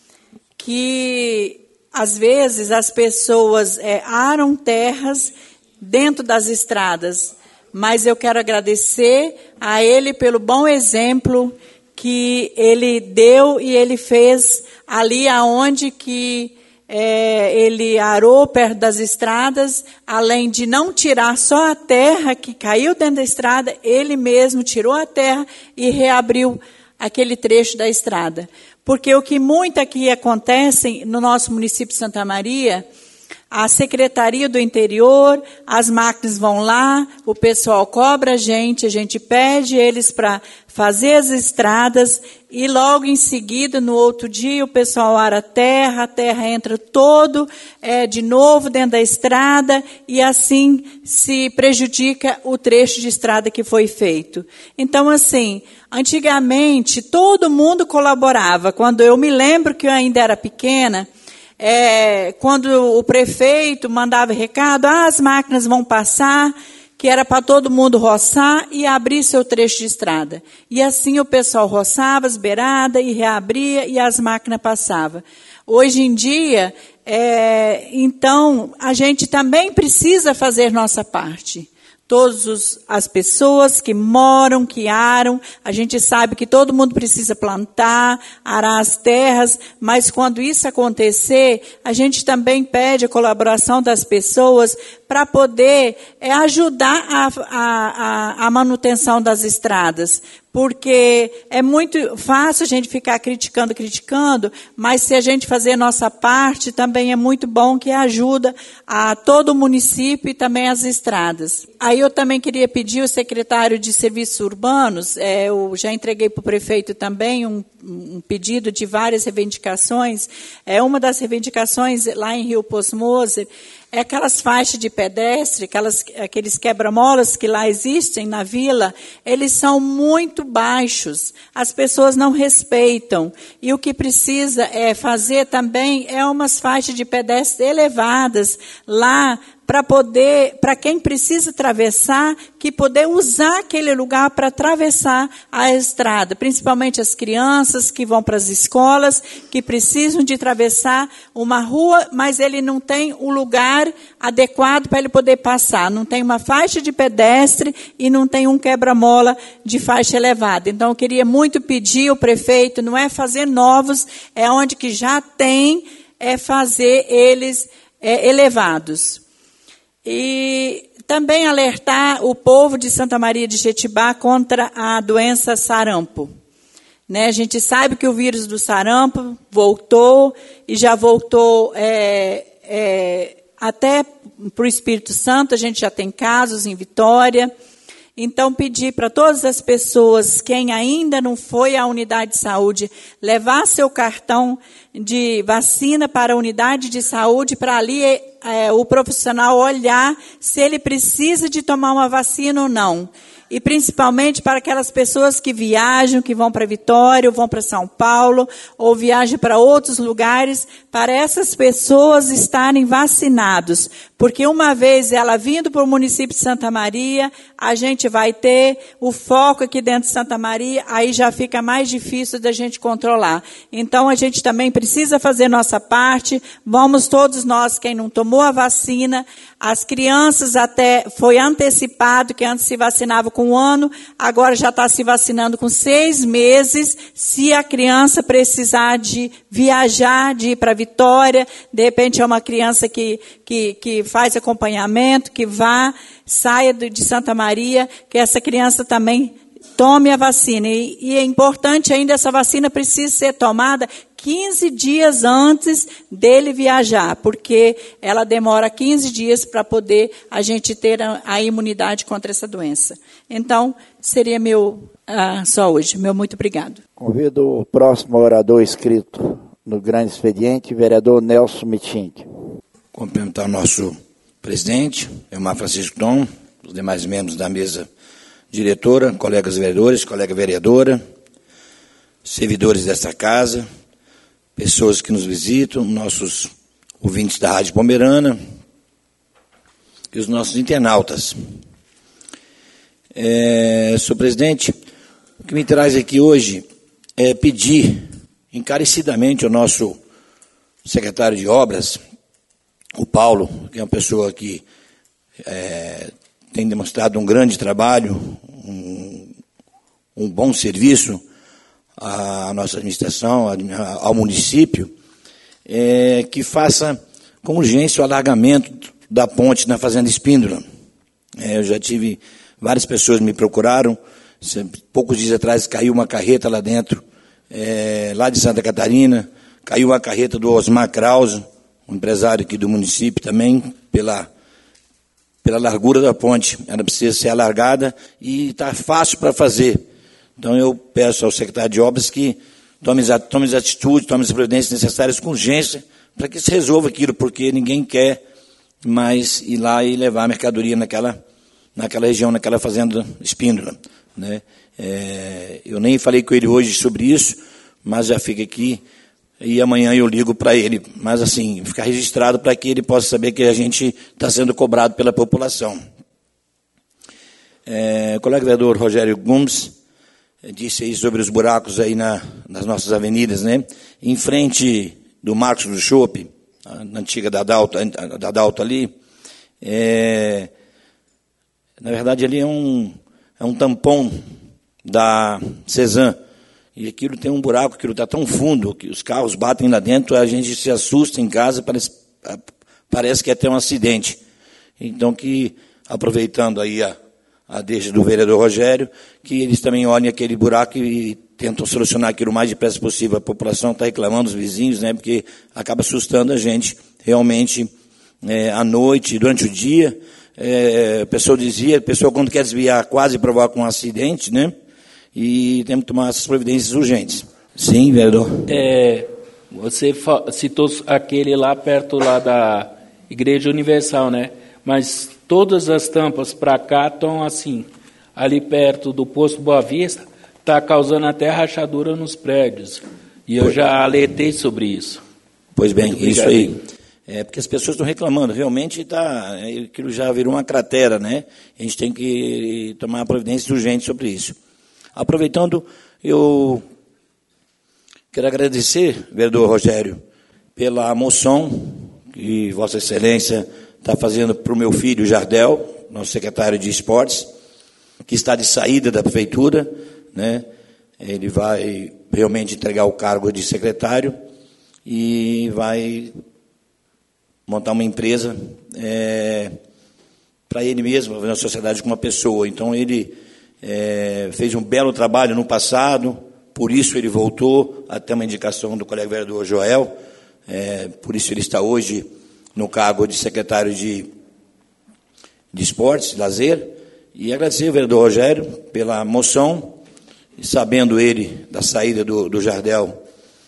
que às vezes as pessoas aram terras dentro das estradas, mas eu quero agradecer a ele pelo bom exemplo que ele deu e ele fez ali aonde que ele arou perto das estradas, além de não tirar só a terra que caiu dentro da estrada, ele mesmo tirou a terra e reabriu aquele trecho da estrada. Porque o que muito aqui acontece no nosso município de Santa Maria, a Secretaria do Interior, as máquinas vão lá, o pessoal cobra a gente pede eles para fazer as estradas e logo em seguida, no outro dia, o pessoal ara a terra entra todo de novo dentro da estrada e assim se prejudica o trecho de estrada que foi feito. Então, assim, antigamente todo mundo colaborava. Quando eu me lembro que eu ainda era pequena, quando o prefeito mandava recado, as máquinas vão passar, que era para todo mundo roçar e abrir seu trecho de estrada. E assim o pessoal roçava as beiradas e reabria e as máquinas passavam. Hoje em dia, então, a gente também precisa fazer nossa parte. Todas as pessoas que moram, que aram, a gente sabe que todo mundo precisa plantar, arar as terras, mas quando isso acontecer, a gente também pede a colaboração das pessoas para poder ajudar a manutenção das estradas. Porque é muito fácil a gente ficar criticando, mas se a gente fazer a nossa parte, também é muito bom que ajuda a todo o município e também as estradas. Aí eu também queria pedir ao secretário de Serviços Urbanos, eu já entreguei para o prefeito também um pedido de várias reivindicações. Uma das reivindicações lá em Rio Poço Moser é aquelas faixas de pedestre, aqueles quebra-molas que lá existem na vila, eles são muito baixos, as pessoas não respeitam. E o que precisa fazer também umas faixas de pedestre elevadas lá, para quem precisa atravessar, que poder usar aquele lugar para atravessar a estrada, principalmente as crianças que vão para as escolas, que precisam de atravessar uma rua, mas ele não tem o lugar adequado para ele poder passar, não tem uma faixa de pedestre e não tem um quebra-mola de faixa elevada. Então, eu queria muito pedir ao prefeito, não é fazer novos, é onde que já tem, fazer eles elevados. E também alertar o povo de Santa Maria de Jetibá contra a doença sarampo. A gente sabe que o vírus do sarampo voltou e já voltou até para o Espírito Santo, a gente já tem casos em Vitória. Então, pedir para todas as pessoas, quem ainda não foi à unidade de saúde, levar seu cartão de vacina para a unidade de saúde, para ali o profissional olhar se ele precisa de tomar uma vacina ou não. E principalmente para aquelas pessoas que viajam, que vão para Vitória, ou vão para São Paulo, ou viajam para outros lugares, para essas pessoas estarem vacinados. Porque uma vez ela vindo para o município de Santa Maria, a gente vai ter o foco aqui dentro de Santa Maria, aí já fica mais difícil da gente controlar. Então, a gente também precisa fazer nossa parte. Vamos todos nós, quem não tomou a vacina, as crianças até foi antecipado, que antes se vacinava com 1 ano, agora já está se vacinando com 6 meses, se a criança precisar de viajar, de ir para Vitória, de repente é uma criança que faz acompanhamento, que saia de Santa Maria, que essa criança também tome a vacina. E é importante ainda, essa vacina precisa ser tomada 15 dias antes dele viajar, porque ela demora 15 dias para poder a gente ter a imunidade contra essa doença. Então, seria só hoje. Meu muito obrigado. Convido o próximo orador inscrito no grande expediente, vereador Nelson Mitink. Cumprimentar o nosso presidente, Elmar Francisco Tom, os demais membros da mesa diretora, colegas vereadores, colega vereadora, servidores desta casa, pessoas que nos visitam, nossos ouvintes da Rádio Pomerana e os nossos internautas. Senhor presidente, o que me traz aqui hoje é pedir encarecidamente ao nosso secretário de Obras, o Paulo, que é uma pessoa que tem demonstrado um grande trabalho, um bom serviço à nossa administração, ao município, que faça com urgência o alargamento da ponte na Fazenda Espíndola. Eu já tive, várias pessoas me procuraram, poucos dias atrás caiu uma carreta lá dentro, lá de Santa Catarina, caiu a carreta do Osmar Krause, um empresário aqui do município também, pela largura da ponte. Ela precisa ser alargada e está fácil para fazer. Então eu peço ao secretário de Obras que tome as atitudes, tome as providências necessárias com urgência para que se resolva aquilo, porque ninguém quer mais ir lá e levar a mercadoria naquela região, naquela Fazenda Espíndola, né? Eu nem falei com ele hoje sobre isso, mas já fica aqui e amanhã eu ligo para ele, mas assim, ficar registrado para que ele possa saber que a gente está sendo cobrado pela população. O colega vereador Rogério Gomes disse aí sobre os buracos aí nas nossas avenidas, né? Em frente do Marcos do Chopp, na antiga da Dalto ali, na verdade ali é um tampão da Cezan, e aquilo tem um buraco, aquilo está tão fundo que os carros batem lá dentro, a gente se assusta em casa, parece que é até um acidente. Então, que aproveitando aí a deixa do vereador Rogério, que eles também olhem aquele buraco e tentam solucionar aquilo o mais depressa possível. A população está reclamando, os vizinhos, né, porque acaba assustando a gente. Realmente, à noite, durante o dia, a pessoa quando quer desviar quase provoca um acidente, né? E temos que tomar essas providências urgentes. Sim, vereador. Você citou aquele lá perto lá da Igreja Universal, né? Mas todas as tampas para cá estão assim, ali perto do Posto Boa Vista, está causando até rachadura nos prédios. E eu já alertei sobre isso. Pois bem, isso aí. Porque as pessoas estão reclamando, realmente aquilo já virou uma cratera, né? A gente tem que tomar providências urgentes sobre isso. Aproveitando, eu quero agradecer, vereador Rogério, pela moção que Vossa Excelência está fazendo para o meu filho Jardel, nosso secretário de Esportes, que está de saída da prefeitura, né? Ele vai realmente entregar o cargo de secretário e vai montar uma empresa para ele mesmo, para fazer uma sociedade com uma pessoa. Então, ele fez um belo trabalho no passado, por isso ele voltou, até uma indicação do colega vereador Joel, por isso ele está hoje no cargo de secretário de Esportes, Lazer, E agradecer ao vereador Rogério pela moção, sabendo ele da saída do Jardel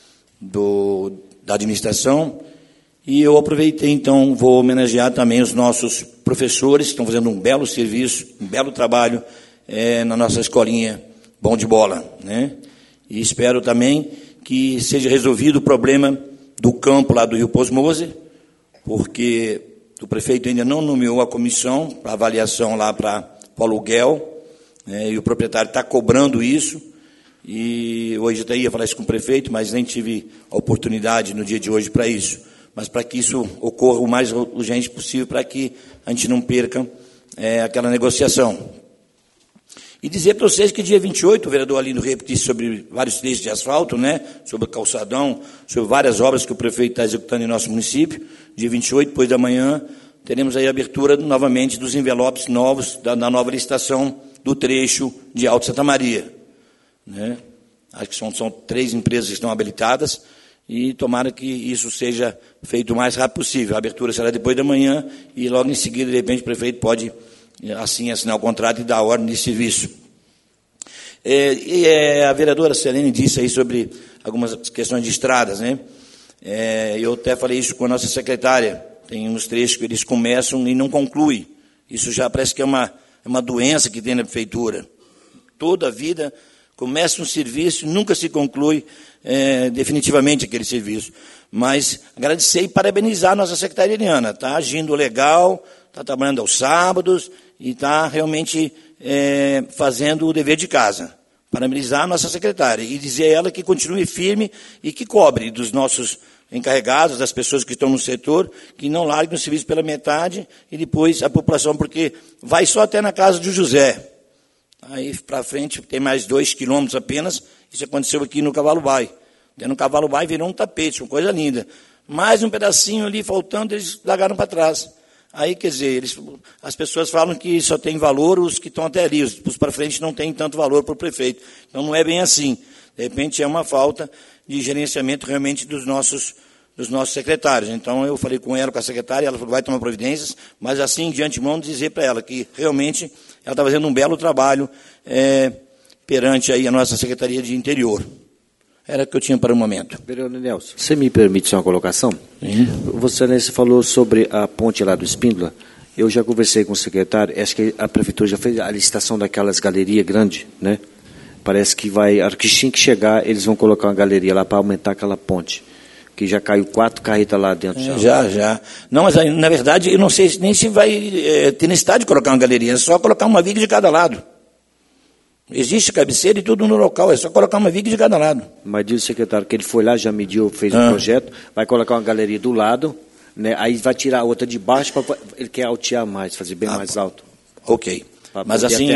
da administração. E eu aproveitei, então, vou homenagear também os nossos professores, que estão fazendo um belo serviço, um belo trabalho na nossa escolinha Bom de Bola, né? E espero também que seja resolvido o problema do campo lá do Rio Posmoser, porque o prefeito ainda não nomeou a comissão para avaliação lá para o aluguel, né? E o proprietário está cobrando isso. E hoje até ia falar isso com o prefeito, mas nem tive a oportunidade no dia de hoje para isso. Mas para que isso ocorra o mais urgente possível, para que a gente não perca aquela negociação. E dizer para vocês que dia 28, o vereador Alindo disse sobre vários trechos de asfalto, né, sobre o calçadão, sobre várias obras que o prefeito está executando em nosso município. Dia 28, depois da manhã, teremos aí a abertura novamente dos envelopes novos da nova licitação do trecho de Alto Santa Maria, né? Acho que são 3 empresas que estão habilitadas, e tomara que isso seja feito o mais rápido possível. A abertura será depois da manhã e logo em seguida, de repente, o prefeito pode, assim, assinar o contrato e dar a ordem de serviço. A vereadora Selene disse aí sobre algumas questões de estradas, né? Eu até falei isso com a nossa secretária. Tem uns trechos que eles começam e não concluem. Isso já parece que é uma doença que tem na prefeitura. Toda a vida começa um serviço e nunca se conclui definitivamente aquele serviço. Mas agradecer e parabenizar a nossa secretária Eliana. Está agindo legal, está trabalhando aos sábados e está realmente fazendo o dever de casa. Parabenizar a nossa secretária e dizer a ela que continue firme e que cobre dos nossos encarregados, das pessoas que estão no setor, que não larguem o serviço pela metade e depois a população, porque vai só até na casa de José. Aí para frente tem mais 2 quilômetros apenas. Isso aconteceu aqui no Cavalo Baio. No Cavalo Baio virou um tapete, uma coisa linda. Mais um pedacinho ali faltando, eles largaram para trás. Aí, quer dizer, as pessoas falam que só tem valor os que estão até ali, os para frente não tem tanto valor para o prefeito. Então não é bem assim. De repente é uma falta de gerenciamento realmente dos nossos secretários. Então eu falei com ela, com a secretária, ela falou, vai tomar providências, mas assim, de antemão, dizer para ela que realmente ela está fazendo um belo trabalho perante aí a nossa Secretaria de Interior. Era o que eu tinha para o momento. Vereador Nelson, você me permite uma colocação? Sim. Você falou sobre a ponte lá do Espíndola. Eu já conversei com o secretário, acho que a prefeitura já fez a licitação daquelas galerias grandes, né? Parece que a hora que tinha que chegar, eles vão colocar uma galeria lá para aumentar aquela ponte. Que já caiu 4 carretas lá dentro. Já. Não, mas na verdade, eu não sei nem se vai ter necessidade de colocar uma galeria, é só colocar uma viga de cada lado. Existe cabeceira e tudo no local, é só colocar uma viga de cada lado. Mas diz o secretário que ele foi lá, já mediu, fez um projeto, vai colocar uma galeria do lado, né, aí vai tirar a outra de baixo, ele quer altear mais, fazer bem mais alto. Ok. Mas assim,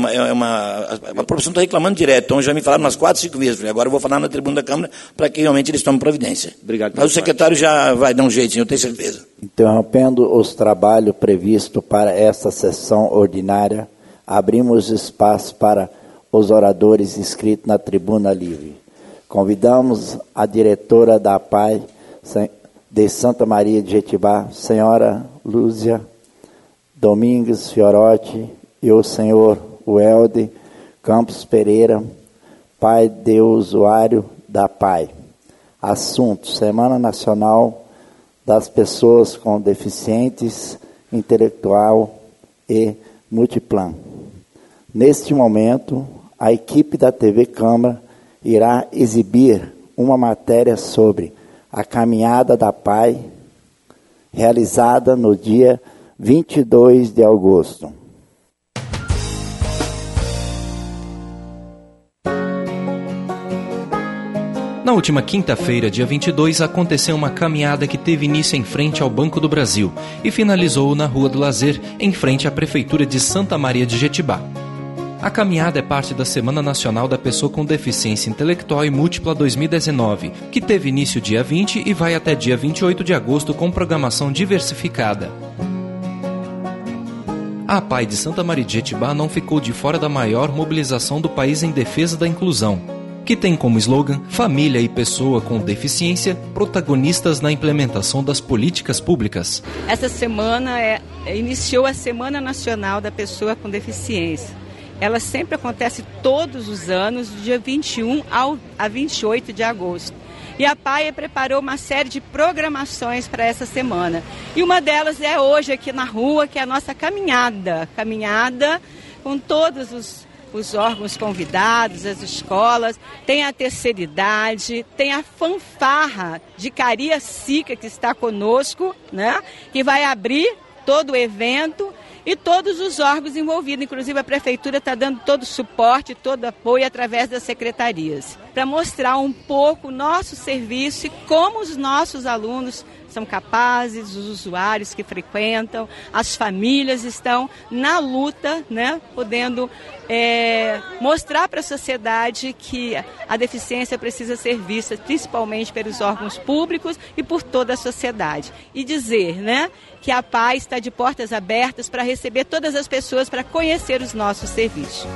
a população está reclamando direto, então já me falaram umas 4, 5 vezes. Agora eu vou falar na tribuna da Câmara para que realmente eles tomem providência. Obrigado. Mas o secretário já vai dar um jeitinho, eu tenho certeza. Interrompendo os trabalhos previstos para esta sessão ordinária, abrimos espaço para os oradores inscritos na tribuna livre. Convidamos a diretora da APAI de Santa Maria de Jetibá, senhora Lúcia Domingues Fiorotti, e o senhor Welder Campos Pereira, pai de usuário da APAI. Assunto: Semana Nacional das Pessoas com Deficientes Intelectual e Multiplan. Neste momento, a equipe da TV Câmara irá exibir uma matéria sobre a caminhada da APAI, realizada no dia 22 de agosto. Na última quinta-feira, dia 22, aconteceu uma caminhada que teve início em frente ao Banco do Brasil e finalizou na Rua do Lazer, em frente à Prefeitura de Santa Maria de Jetibá. A caminhada é parte da Semana Nacional da Pessoa com Deficiência Intelectual e Múltipla 2019, que teve início dia 20 e vai até dia 28 de agosto com programação diversificada. A APAI de Santa Maria de Jetibá não ficou de fora da maior mobilização do país em defesa da inclusão. que tem como slogan Família e Pessoa com Deficiência, protagonistas na implementação das políticas públicas. Essa semana iniciou a Semana Nacional da Pessoa com Deficiência. Ela sempre acontece todos os anos, do dia 21 a 28 de agosto. E a PAIA preparou uma série de programações para essa semana. E uma delas é hoje aqui na rua, que é a nossa caminhada. Caminhada com todos os órgãos convidados, as escolas, tem a terceira idade, tem a fanfarra de Cariacica que está conosco, né? Que vai abrir todo o evento. E todos os órgãos envolvidos, inclusive a Prefeitura está dando todo o suporte, todo o apoio através das secretarias, para mostrar um pouco o nosso serviço e como os nossos alunos são capazes, os usuários que frequentam, as famílias estão na luta, né, podendo mostrar para a sociedade que a deficiência precisa ser vista principalmente pelos órgãos públicos e por toda a sociedade. E dizer, né, que a PAI está de portas abertas para receber todas as pessoas para conhecer os nossos serviços.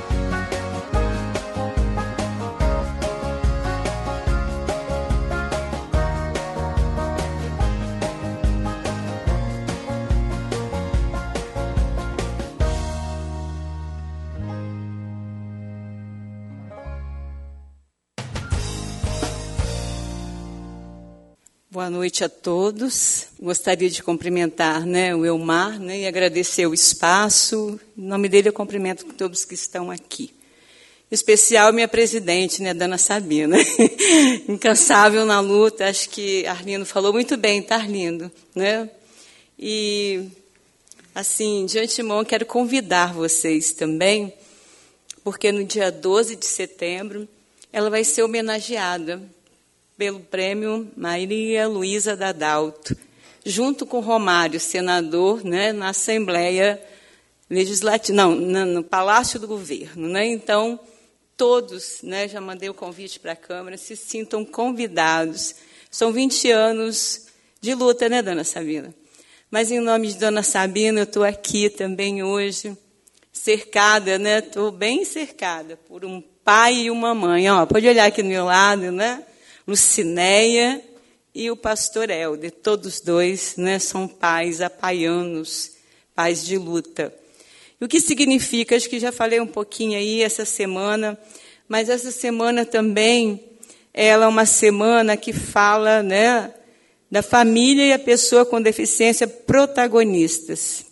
Boa noite a todos. Gostaria de cumprimentar, né, o Elmar, né, e agradecer o espaço. Em nome dele, eu cumprimento todos que estão aqui. Em especial, minha presidente, né, Dona Sabina. Incansável na luta. Acho que Arlindo falou muito bem, tá, Arlindo? Né? E, assim, de antemão, quero convidar vocês também, porque no dia 12 de setembro, ela vai ser homenageada pelo prêmio Maria Luísa Dadalto, junto com Romário, senador, né, na Assembleia Legislativa, não, no Palácio do Governo. Né? Então, todos, né, já mandei o convite para a Câmara, se sintam convidados. São 20 anos de luta, né, Dona Sabina? Mas, em nome de Dona Sabina, eu estou aqui também hoje, cercada, né? Estou bem cercada por um pai e uma mãe. Ó, pode olhar aqui do meu lado, né? Lucinéia e o pastor Helder, todos dois, né, são pais apaianos, pais de luta. E o que significa, acho que já falei um pouquinho aí essa semana, mas essa semana também, ela é uma semana que fala, né, da família e a pessoa com deficiência protagonistas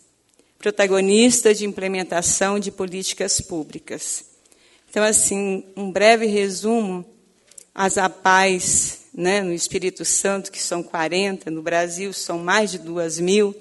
de implementação de políticas públicas. Então, assim, um breve resumo. As APAES, né, no Espírito Santo, que são 40, no Brasil são mais de 2.000,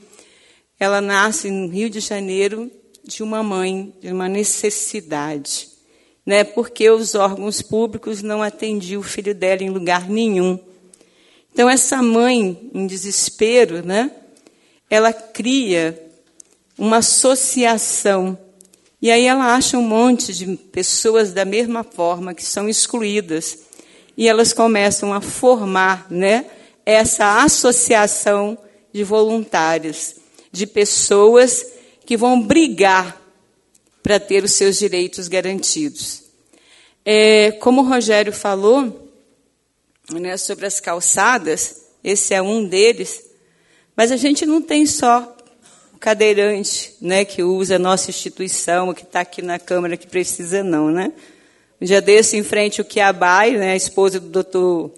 ela nasce no Rio de Janeiro de uma mãe, de uma necessidade, né, porque os órgãos públicos não atendiam o filho dela em lugar nenhum. Então, essa mãe, em desespero, né, ela cria uma associação, e aí ela acha um monte de pessoas da mesma forma, que são excluídas, e elas começam a formar, né, essa associação de voluntários, de pessoas que vão brigar para ter os seus direitos garantidos. Como o Rogério falou, né, sobre as calçadas, esse é um deles, mas a gente não tem só o cadeirante, né, que usa a nossa instituição, que está aqui na Câmara, que precisa não, né? Um dia desse, em frente ao Quiabai, né, a esposa do doutor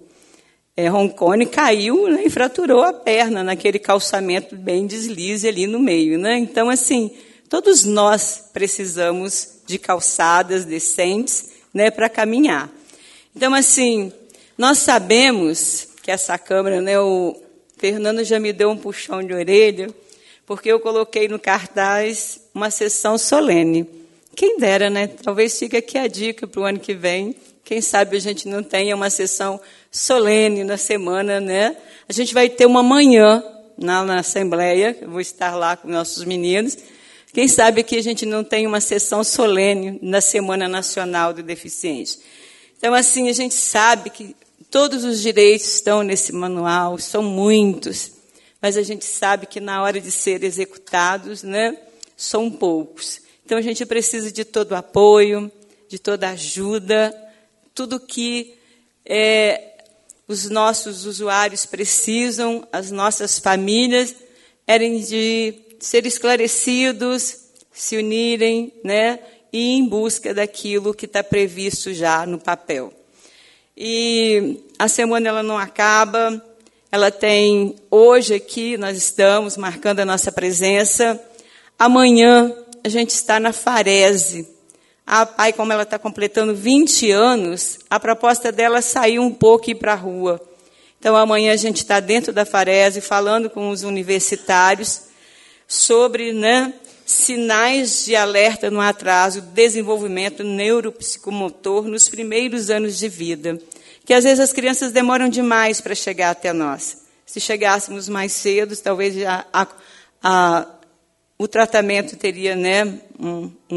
Roncone caiu, né, e fraturou a perna naquele calçamento bem deslize ali no meio. Né? Então, assim, todos nós precisamos de calçadas decentes, né, para caminhar. Então, assim, nós sabemos que essa Câmara, né, o Fernando já me deu um puxão de orelha, porque eu coloquei no cartaz uma sessão solene. Quem dera, né? Talvez fique aqui a dica para o ano que vem. Quem sabe a gente não tenha uma sessão solene na semana, né? A gente vai ter uma manhã na Assembleia, eu vou estar lá com nossos meninos. Quem sabe aqui a gente não tem uma sessão solene na Semana Nacional do Deficiente. Então, assim, a gente sabe que todos os direitos estão nesse manual, são muitos, mas a gente sabe que na hora de ser executados, né, são poucos. Então, a gente precisa de todo o apoio, de toda a ajuda, tudo que os nossos usuários precisam, as nossas famílias, eram de ser esclarecidos, se unirem, né, e ir em busca daquilo que está previsto já no papel. E a semana ela não acaba, ela tem, hoje aqui, nós estamos marcando a nossa presença, amanhã a gente está na Farese. A APAI, como ela está completando 20 anos, a proposta dela é sair um pouco e ir para a rua. Então, amanhã a gente está dentro da Farese, falando com os universitários sobre, né, sinais de alerta no atraso, desenvolvimento neuropsicomotor nos primeiros anos de vida. Que, às vezes, as crianças demoram demais para chegar até nós. Se chegássemos mais cedo, talvez já o tratamento teria, né, um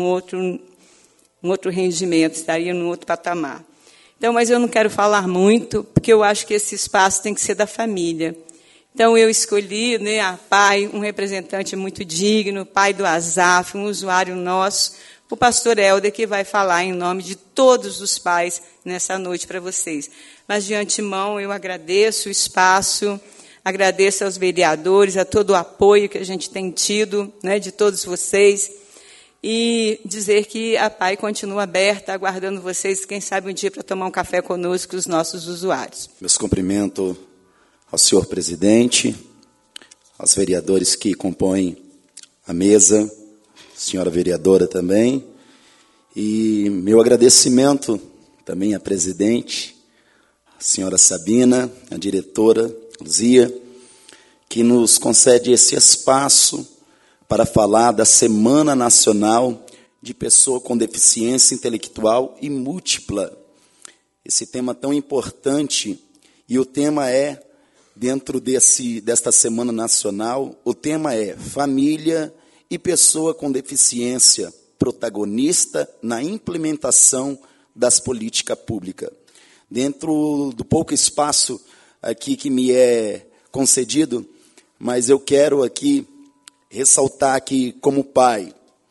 outro rendimento, estaria num outro patamar. Então, mas eu não quero falar muito, porque eu acho que esse espaço tem que ser da família. Então, eu escolhi, né, a APAI, um representante muito digno, pai do Asaf, um usuário nosso, o pastor Helder, que vai falar em nome de todos os pais nessa noite para vocês. Mas, de antemão, eu agradeço o espaço, agradeço aos vereadores, a todo o apoio que a gente tem tido, né, de todos vocês, e dizer que a APAI continua aberta, aguardando vocês, quem sabe um dia, para tomar um café conosco, os nossos usuários. Meus cumprimentos ao senhor presidente, aos vereadores que compõem a mesa, senhora vereadora também, e meu agradecimento também à presidente, a senhora Sabina, a diretora Luzia, que nos concede esse espaço para falar da Semana Nacional de Pessoa com Deficiência Intelectual e Múltipla. Esse tema tão importante, e o tema é, dentro desta Semana Nacional, o tema é Família e Pessoa com Deficiência, protagonista na implementação das políticas públicas. Dentro do pouco espaço aqui que me é concedido, mas eu quero aqui ressaltar aqui, como pai,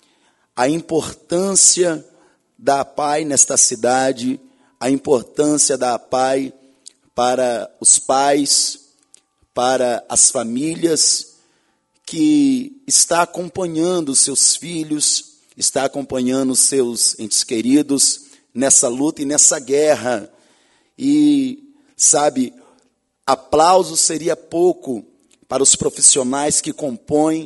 a importância da APAI nesta cidade, a importância da APAI para os pais, para as famílias, que está acompanhando os seus filhos, está acompanhando os seus entes queridos nessa luta e nessa guerra. E, sabe, aplauso seria pouco para os profissionais que compõem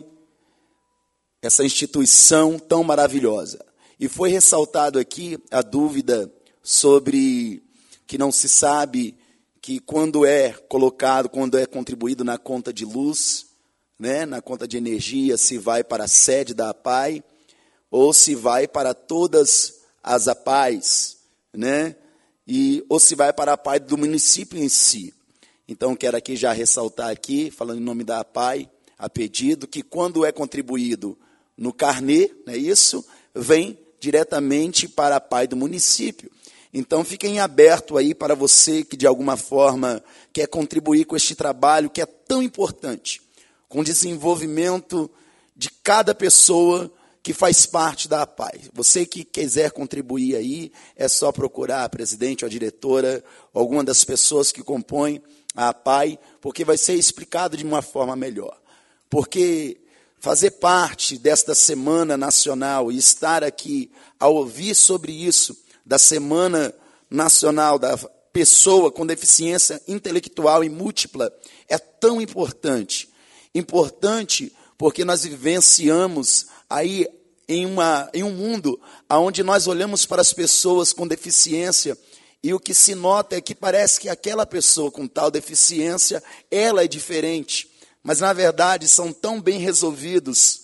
essa instituição tão maravilhosa. E foi ressaltado aqui a dúvida sobre que não se sabe que quando é colocado, quando é contribuído na conta de luz, né, na conta de energia, se vai para a sede da APAI ou se vai para todas as APAIs, né, ou se vai para a APAI do município em si. Então, quero aqui já ressaltar aqui, falando em nome da APAI, a pedido que quando é contribuído no carnê, não é isso? Vem diretamente para a APAI do município. Então, fiquem abertos aí para você que, de alguma forma, quer contribuir com este trabalho que é tão importante, com o desenvolvimento de cada pessoa que faz parte da APAI. Você que quiser contribuir aí, é só procurar a presidente ou a diretora, ou alguma das pessoas que compõem a APAI, porque vai ser explicado de uma forma melhor. Porque fazer parte desta Semana Nacional e estar aqui a ouvir sobre isso, da Semana Nacional da Pessoa com Deficiência Intelectual e Múltipla, é tão importante. Importante porque nós vivenciamos aí em um mundo onde nós olhamos para as pessoas com deficiência e o que se nota é que parece que aquela pessoa com tal deficiência, ela é diferente. Mas, na verdade, são tão bem resolvidas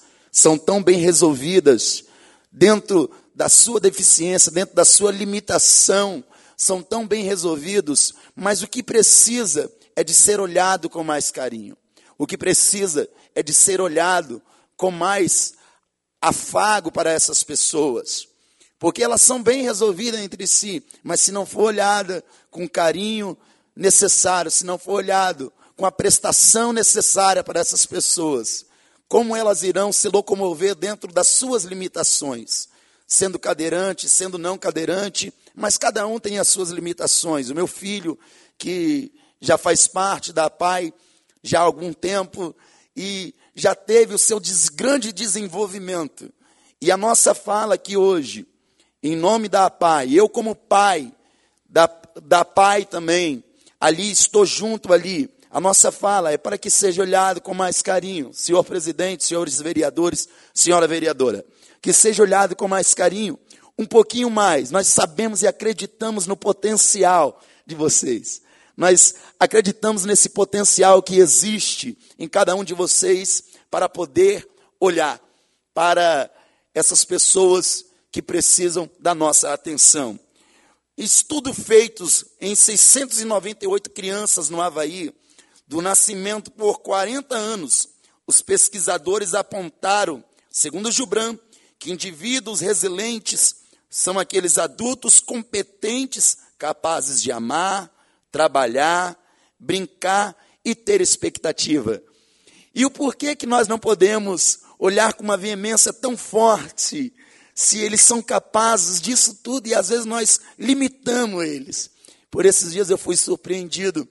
dentro da sua deficiência, dentro da sua limitação, são tão bem resolvidos, mas o que precisa é de ser olhado com mais carinho. O que precisa é de ser olhado com mais afago para essas pessoas. Porque elas são bem resolvidas entre si, mas se não for olhada com o carinho necessário, se não for olhado com a prestação necessária para essas pessoas, como elas irão se locomover dentro das suas limitações? sendo cadeirante, sendo não cadeirante, mas cada um tem as suas limitações. O meu filho, que já faz parte da APAI já há algum tempo e já teve o seu grande desenvolvimento. E a nossa fala aqui hoje, em nome da APAI, eu como pai da APAI também, ali estou junto ali, a nossa fala é para que seja olhado com mais carinho, senhor presidente, senhores vereadores, senhora vereadora, que seja olhado com mais carinho, um pouquinho mais. Nós sabemos e acreditamos no potencial de vocês. Nós acreditamos nesse potencial que existe em cada um de vocês para poder olhar para essas pessoas que precisam da nossa atenção. Estudos feitos em 698 crianças no Havaí, do nascimento por 40 anos, os pesquisadores apontaram, segundo Jubran, que indivíduos resilientes são aqueles adultos competentes, capazes de amar, trabalhar, brincar e ter expectativa. E o porquê que nós não podemos olhar com uma veemência tão forte, se eles são capazes disso tudo e às vezes nós limitamos eles. Por esses dias eu fui surpreendido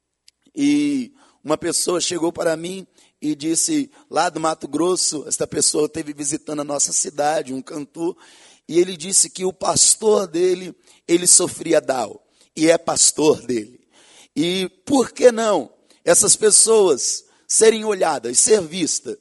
e uma pessoa chegou para mim e disse, lá do Mato Grosso, esta pessoa esteve visitando a nossa cidade, um cantor, e ele disse que o pastor dele, ele sofria Down, e é pastor dele. E por que não essas pessoas serem olhadas, ser vistas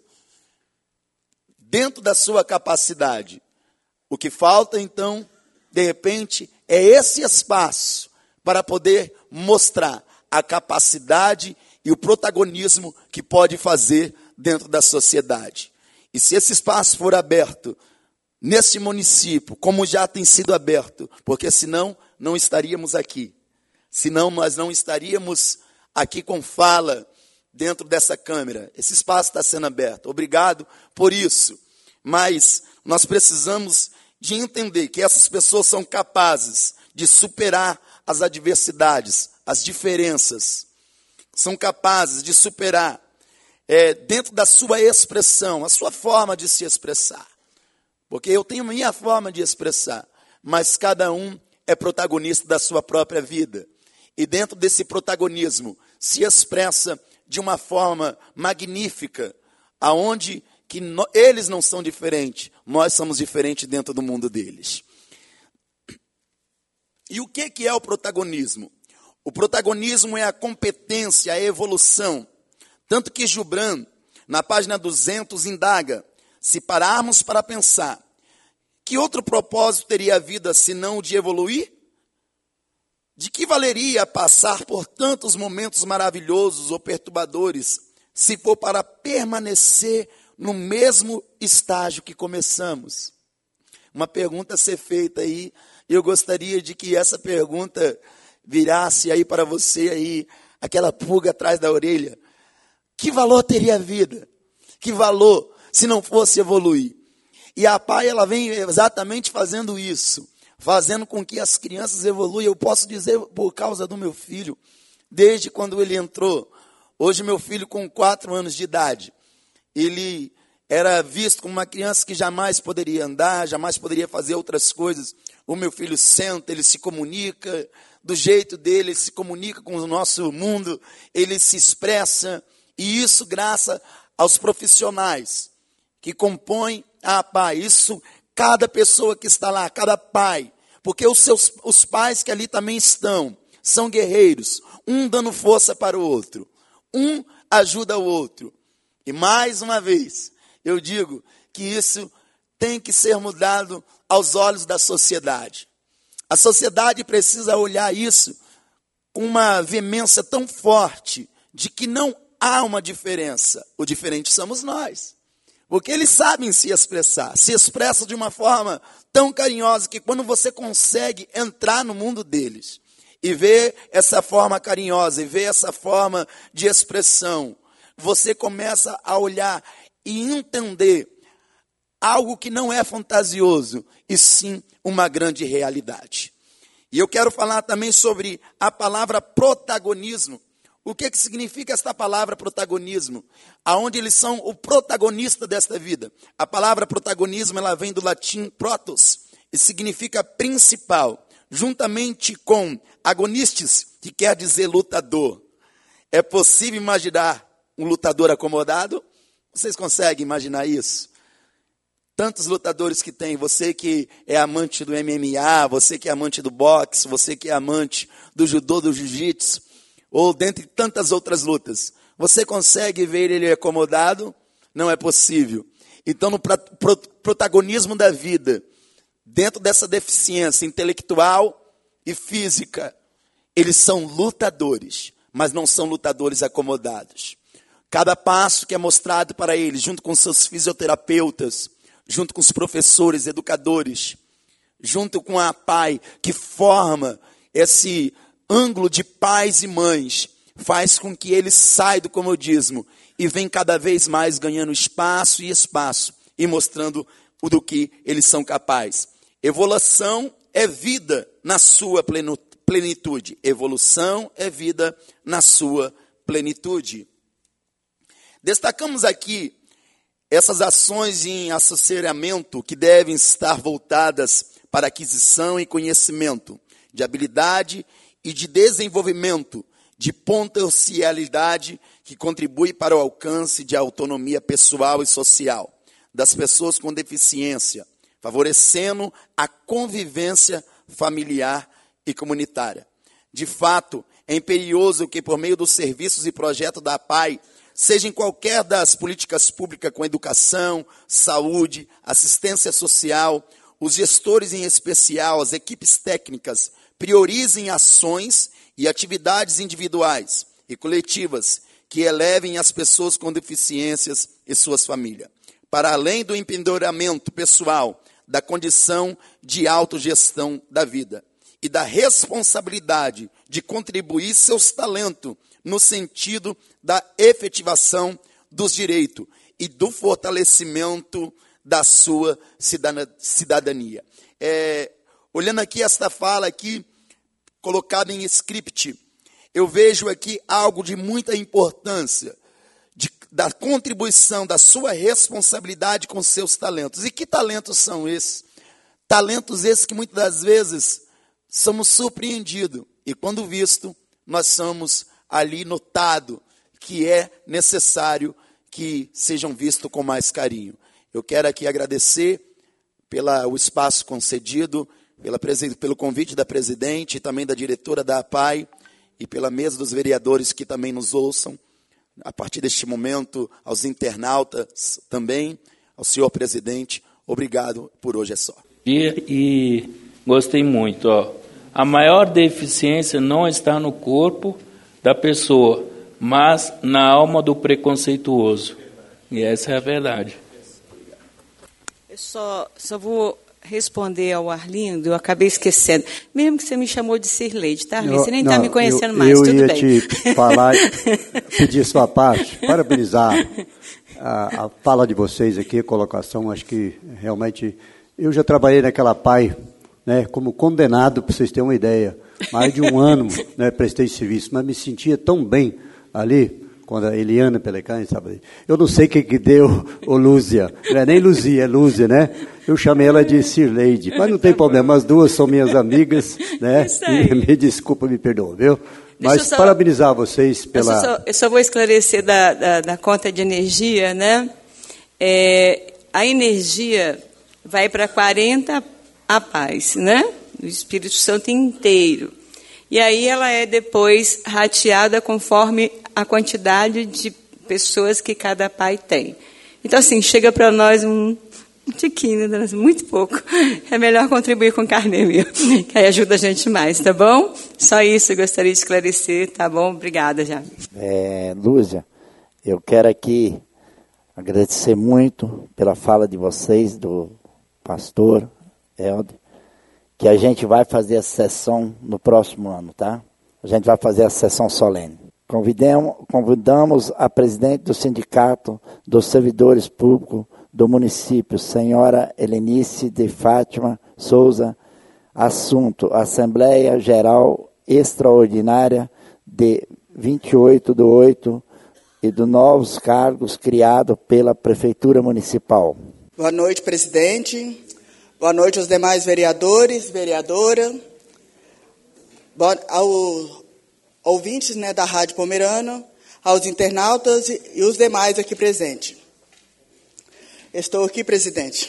dentro da sua capacidade? O que falta, então, de repente, é esse espaço para poder mostrar a capacidade e o protagonismo que pode fazer dentro da sociedade. E se esse espaço for aberto nesse município, como já tem sido aberto, porque senão não estaríamos aqui. Senão nós não estaríamos aqui com fala dentro dessa câmera. Esse espaço está sendo aberto. Obrigado por isso. Mas nós precisamos de entender que essas pessoas são capazes de superar as adversidades, as diferenças. São capazes de superar dentro da sua expressão, a sua forma de se expressar. Porque eu tenho minha forma de expressar, mas cada um é protagonista da sua própria vida. E dentro desse protagonismo se expressa de uma forma magnífica, aonde que eles não são diferentes, nós somos diferentes dentro do mundo deles. E o que é o protagonismo? O protagonismo é a competência, a evolução. Tanto que Jubran, na página 200, indaga, se pararmos para pensar, que outro propósito teria a vida senão o de evoluir? De que valeria passar por tantos momentos maravilhosos ou perturbadores, se for para permanecer no mesmo estágio que começamos? Uma pergunta a ser feita aí, e eu gostaria de que essa pergunta virasse aí para você aí, aquela pulga atrás da orelha. Que valor teria a vida? Que valor se não fosse evoluir? E a APAI, ela vem exatamente fazendo isso, fazendo com que as crianças evoluam. Eu posso dizer por causa do meu filho, desde quando ele entrou. Hoje meu filho com 4 anos de idade, ele era visto como uma criança que jamais poderia andar, jamais poderia fazer outras coisas. O meu filho senta, ele se comunica do jeito dele, ele se comunica com o nosso mundo, ele se expressa, e isso graças aos profissionais que compõem a APAI. Isso, cada pessoa que está lá, cada pai, porque os pais que ali também estão, são guerreiros, um dando força para o outro, um ajuda o outro. E mais uma vez, eu digo que isso tem que ser mudado aos olhos da sociedade. A sociedade precisa olhar isso com uma veemência tão forte de que não há uma diferença. O diferente somos nós. Porque eles sabem se expressar. Se expressam de uma forma tão carinhosa que quando você consegue entrar no mundo deles e ver essa forma carinhosa e ver essa forma de expressão, você começa a olhar e entender algo que não é fantasioso, e sim uma grande realidade. E eu quero falar também sobre a palavra protagonismo. O que significa esta palavra protagonismo? Aonde eles são o protagonista desta vida. A palavra protagonismo, ela vem do latim protos, significa principal, juntamente com agonistes, que quer dizer lutador. É possível imaginar um lutador acomodado? Vocês conseguem imaginar isso? Tantos lutadores que tem, você que é amante do MMA, você que é amante do boxe, você que é amante do judô, do jiu-jitsu, ou dentre tantas outras lutas. Você consegue ver ele acomodado? Não é possível. Então, no protagonismo da vida, dentro dessa deficiência intelectual e física, eles são lutadores, mas não são lutadores acomodados. Cada passo que é mostrado para eles, junto com seus fisioterapeutas, junto com os professores, educadores, junto com a PAI, que forma esse ângulo de pais e mães, faz com que eles saiam do comodismo e vem cada vez mais ganhando espaço e mostrando o do que eles são capazes. Evolução é vida na sua plenitude. Evolução é vida na sua plenitude. Destacamos aqui essas ações em assessoramento que devem estar voltadas para aquisição e conhecimento, de habilidade e de desenvolvimento, de potencialidade que contribui para o alcance de autonomia pessoal e social das pessoas com deficiência, favorecendo a convivência familiar e comunitária. De fato, é imperioso que, por meio dos serviços e projetos da PAI, seja em qualquer das políticas públicas com educação, saúde, assistência social, os gestores em especial, as equipes técnicas, priorizem ações e atividades individuais e coletivas que elevem as pessoas com deficiências e suas famílias, para além do empoderamento pessoal, da condição de autogestão da vida e da responsabilidade de contribuir seus talentos no sentido da efetivação dos direitos e do fortalecimento da sua cidadania. Olhando aqui esta fala aqui, colocada em script, eu vejo aqui algo de muita importância, da contribuição, da sua responsabilidade com seus talentos. E que talentos são esses? Talentos esses que muitas das vezes somos surpreendidos. E quando visto, nós somos ali notado que é necessário que sejam vistos com mais carinho. Eu quero aqui agradecer pelo espaço concedido, pelo convite da presidente e também da diretora da APAI e pela mesa dos vereadores que também nos ouçam. A partir deste momento, aos internautas também, ao senhor presidente, obrigado, por hoje é só. E gostei muito. A maior deficiência não está no corpo da pessoa, mas na alma do preconceituoso. E essa é a verdade. Eu só vou responder ao Arlindo, eu acabei esquecendo. Mesmo que você me chamou de Cirleide, tá, Arlindo? Você nem está me conhecendo mais, tudo bem. Eu ia te falar, pedir sua parte, parabenizar a fala de vocês aqui, a colocação, acho que realmente... Eu já trabalhei naquela PAI, né, como condenado, para vocês terem uma ideia. Mais de um ano, né, prestei serviço, mas me sentia tão bem ali, quando a Eliana Pelecani estava ali. Eu não sei o que deu, ô Lúzia. Não é nem Luzia, é Lúzia, né? Eu chamei ela de Cirleide, mas não tem problema, as duas são minhas amigas, né? Me desculpa, me perdoa, viu? Mas parabenizar vocês pela... Eu só vou esclarecer da conta de energia, né? A energia vai para 40 APAIs, né? O Espírito Santo inteiro. E aí ela é depois rateada conforme a quantidade de pessoas que cada pai tem. Então, assim, chega para nós um tiquinho, muito pouco. É melhor contribuir com carne mesmo, que aí ajuda a gente mais, tá bom? Só isso eu gostaria de esclarecer, tá bom? Obrigada, já. Lúzia, eu quero aqui agradecer muito pela fala de vocês, do pastor Helder, que a gente vai fazer a sessão no próximo ano, tá? A gente vai fazer a sessão solene. Convidamos a presidente do Sindicato dos Servidores Públicos do município, senhora Helenice de Fátima Souza, assunto: Assembleia Geral Extraordinária de 28/8 e dos novos cargos criados pela Prefeitura Municipal. Boa noite, presidente. Boa noite aos demais vereadores, vereadora, aos ouvintes, né, da Rádio Pomerana, aos internautas e os demais aqui presentes. Estou aqui, presidente,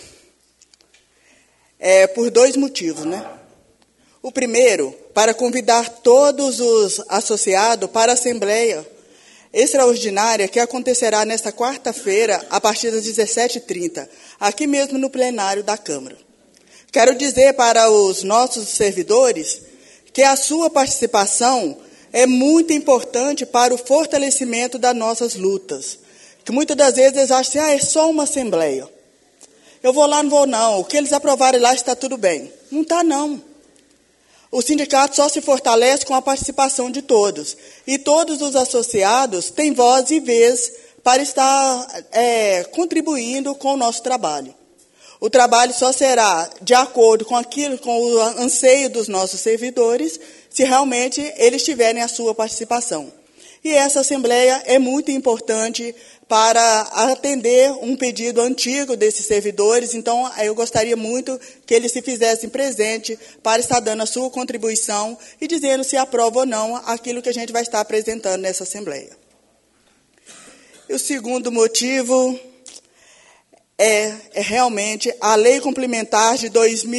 por dois motivos, né? O primeiro, para convidar todos os associados para a Assembleia Extraordinária que acontecerá nesta quarta-feira, a partir das 17h30, aqui mesmo no plenário da Câmara. Quero dizer para os nossos servidores que a sua participação é muito importante para o fortalecimento das nossas lutas. Que muitas das vezes eles acham assim, é só uma assembleia. Eu vou lá, não vou não. O que eles aprovarem lá está tudo bem. Não está, não. O sindicato só se fortalece com a participação de todos. E todos os associados têm voz e vez para estar contribuindo com o nosso trabalho. O trabalho só será de acordo com aquilo, com o anseio dos nossos servidores, se realmente eles tiverem a sua participação. E essa assembleia é muito importante para atender um pedido antigo desses servidores, então eu gostaria muito que eles se fizessem presente para estar dando a sua contribuição e dizendo se aprova ou não aquilo que a gente vai estar apresentando nessa assembleia. E o segundo motivo é realmente a Lei Complementar de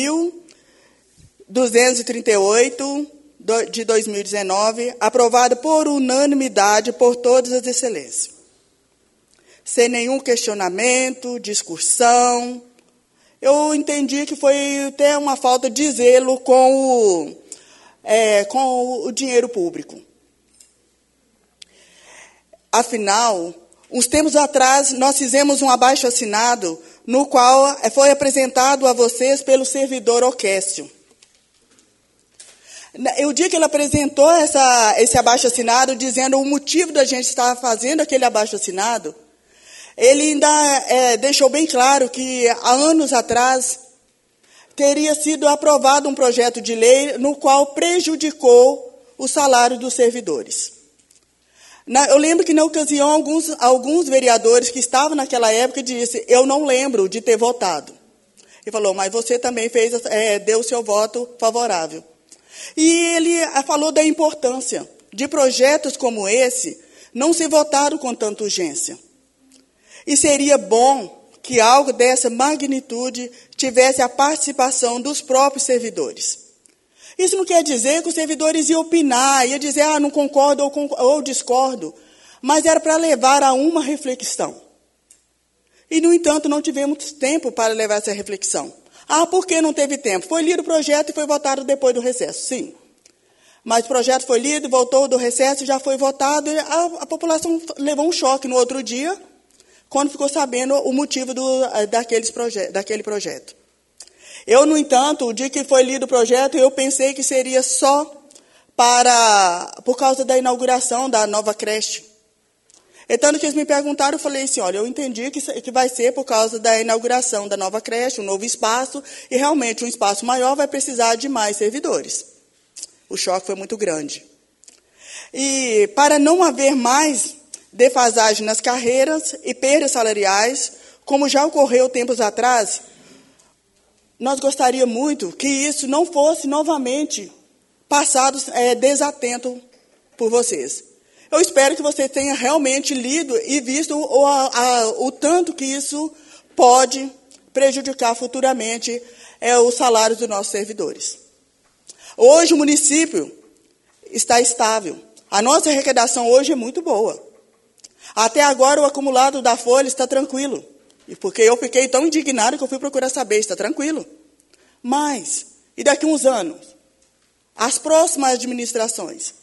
2.238 de 2019, aprovada por unanimidade por todas as excelências. Sem nenhum questionamento, discussão. Eu entendi que foi até uma falta de zelo com o dinheiro público. Afinal, uns tempos atrás, nós fizemos um abaixo-assinado, no qual foi apresentado a vocês pelo servidor Oquécio. O dia que ele apresentou esse abaixo-assinado, dizendo o motivo da gente estar fazendo aquele abaixo-assinado, ele ainda deixou bem claro que, há anos atrás, teria sido aprovado um projeto de lei no qual prejudicou o salário dos servidores. Eu lembro que, na ocasião, alguns vereadores que estavam naquela época disseram, eu não lembro de ter votado. Ele falou, mas você também deu o seu voto favorável. E ele falou da importância de projetos como esse não ser votado com tanta urgência. E seria bom que algo dessa magnitude tivesse a participação dos próprios servidores. Isso não quer dizer que os servidores iam opinar, iam dizer, não concordo ou discordo, mas era para levar a uma reflexão. E, no entanto, não tivemos tempo para levar essa reflexão. Por que não teve tempo? Foi lido o projeto e foi votado depois do recesso, sim. Mas o projeto foi lido, voltou do recesso, já foi votado, e a população levou um choque no outro dia, quando ficou sabendo o motivo daquele projeto. Eu, no entanto, o dia que foi lido o projeto, eu pensei que seria só por causa da inauguração da nova creche. Então, que eles me perguntaram, eu falei assim, olha, eu entendi que vai ser por causa da inauguração da nova creche, um novo espaço, e realmente um espaço maior vai precisar de mais servidores. O choque foi muito grande. E para não haver mais defasagem nas carreiras e perdas salariais, como já ocorreu tempos atrás, nós gostaríamos muito que isso não fosse novamente passado desatento por vocês. Eu espero que você tenha realmente lido e visto o tanto que isso pode prejudicar futuramente os salários dos nossos servidores. Hoje o município está estável. A nossa arrecadação hoje é muito boa. Até agora o acumulado da folha está tranquilo. Porque eu fiquei tão indignado que eu fui procurar saber, está tranquilo. Mas, e daqui a uns anos? As próximas administrações.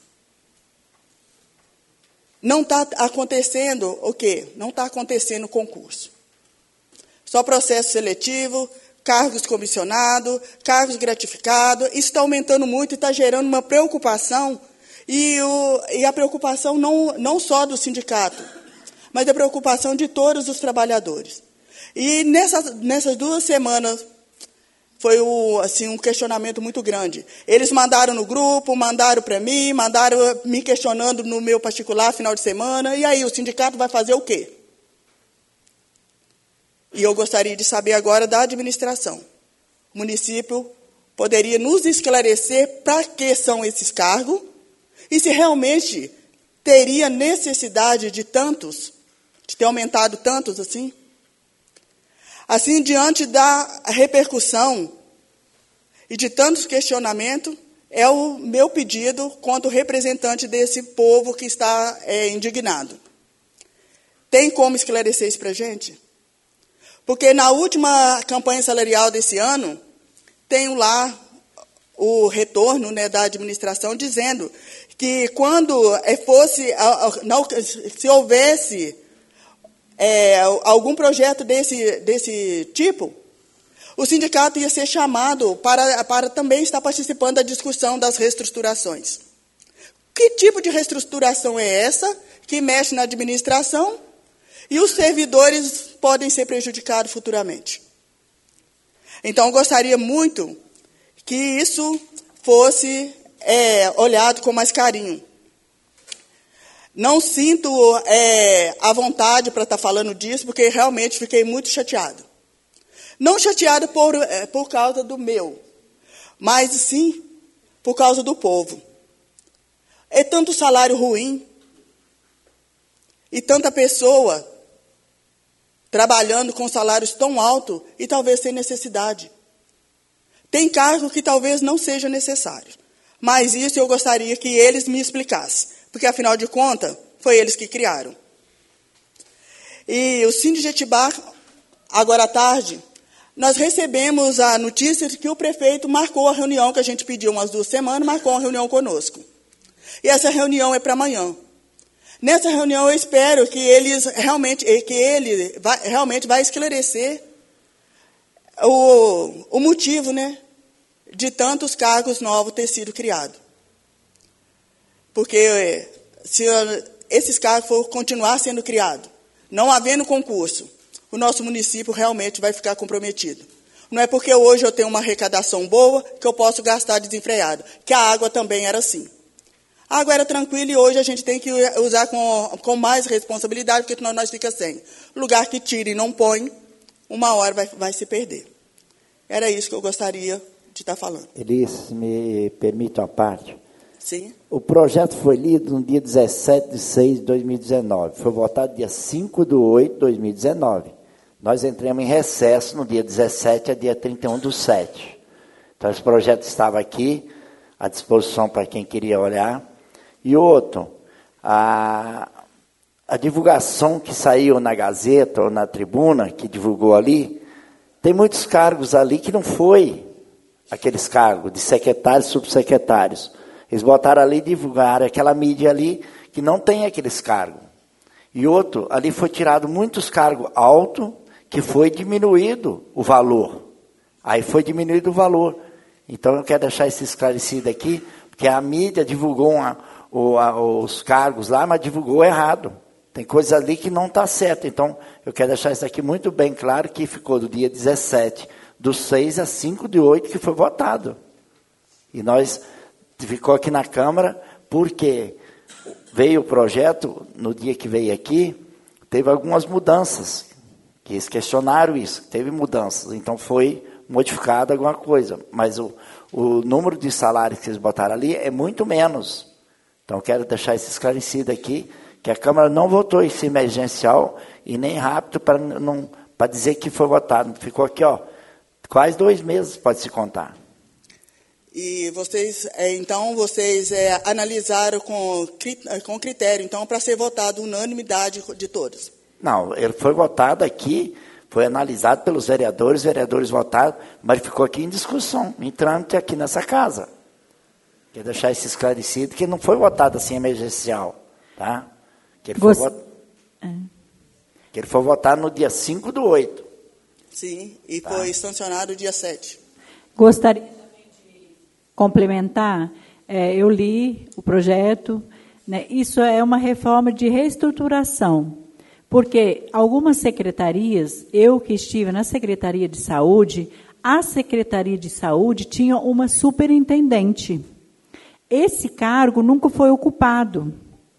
Não está acontecendo o quê? Não está acontecendo concurso. Só processo seletivo, cargos comissionados, cargos gratificados. Isso está aumentando muito e está gerando uma preocupação. E a preocupação não só do sindicato, mas a preocupação de todos os trabalhadores. E nessas 2 semanas foi um questionamento muito grande. Eles mandaram no grupo, mandaram para mim, mandaram me questionando no meu particular final de semana. E aí, o sindicato vai fazer o quê? E eu gostaria de saber agora da administração. o município poderia nos esclarecer para que são esses cargos e se realmente teria necessidade de tantos, de ter aumentado tantos assim? Assim, diante da repercussão e de tantos questionamentos, é o meu pedido quanto representante desse povo que está indignado. Tem como esclarecer isso para a gente? Porque na última campanha salarial desse ano, tenho lá o retorno, né, da administração dizendo que quando se houvesse algum projeto desse tipo, o sindicato ia ser chamado para também estar participando da discussão das reestruturações. Que tipo de reestruturação é essa que mexe na administração e os servidores podem ser prejudicados futuramente? Então, eu gostaria muito que isso fosse olhado com mais carinho. Não sinto a vontade para estar falando disso, porque realmente fiquei muito chateado. Não chateado por causa do meu, mas sim por causa do povo. É tanto salário ruim e tanta pessoa trabalhando com salários tão altos e talvez sem necessidade. Tem cargos que talvez não seja necessário, mas isso eu gostaria que eles me explicassem, porque, afinal de contas, foi eles que criaram. E o Síndico de Jetibá, agora à tarde, nós recebemos a notícia de que o prefeito marcou a reunião que a gente pediu umas 2 semanas, marcou uma reunião conosco. E essa reunião é para amanhã. Nessa reunião, eu espero que ele realmente vai esclarecer o motivo, né, de tantos cargos novos ter sido criados. Porque se esses cargos for continuar sendo criados, não havendo concurso, o nosso município realmente vai ficar comprometido. Não é porque hoje eu tenho uma arrecadação boa que eu posso gastar desenfreado, que a água também era assim. A água era tranquila e hoje a gente tem que usar com mais responsabilidade, porque senão nós ficamos sem. Lugar que tira e não põe, uma hora vai se perder. Era isso que eu gostaria de estar falando. Elis, me permite uma parte? Sim. O projeto foi lido no dia 17/6/2019. Foi votado dia 5/8/2019. Nós entramos em recesso no dia 17 a dia 31/7. Então, esse projeto estava aqui, à disposição para quem queria olhar. E outro, a divulgação que saiu na Gazeta ou na Tribuna, que divulgou ali, tem muitos cargos ali que não foi aqueles cargos de secretários, subsecretários. Eles botaram ali e divulgaram aquela mídia ali que não tem aqueles cargos. E outro, ali foi tirado muitos cargos altos, que foi diminuído o valor. Aí foi diminuído o valor. Então, eu quero deixar isso esclarecido aqui, porque a mídia divulgou os cargos lá, mas divulgou errado. Tem coisa ali que não está certa. Então, eu quero deixar isso aqui muito bem claro, que ficou do dia 17/6 a 5/8 que foi votado. E nós ficou aqui na Câmara, porque veio o projeto, no dia que veio aqui, teve algumas mudanças, que eles questionaram isso, teve mudanças, então foi modificada alguma coisa, mas o número de salários que eles botaram ali é muito menos. Então, eu quero deixar isso esclarecido aqui, que a Câmara não votou isso emergencial e nem rápido para dizer que foi votado. Ficou aqui, quase 2 meses, pode-se contar. E vocês, analisaram com critério, então, para ser votado unanimidade de todos? Não, ele foi votado aqui, foi analisado pelos vereadores votaram, mas ficou aqui em discussão, em trâmite aqui nessa casa. Quero deixar isso esclarecido, que não foi votado assim emergencial, tá? Que ele foi votado no dia 5/8. Sim, e foi sancionado dia 7. Gostaria também de complementar, eu li o projeto, né, isso é uma reforma de reestruturação, porque algumas secretarias, eu que estive na Secretaria de Saúde, a Secretaria de Saúde tinha uma superintendente. Esse cargo nunca foi ocupado.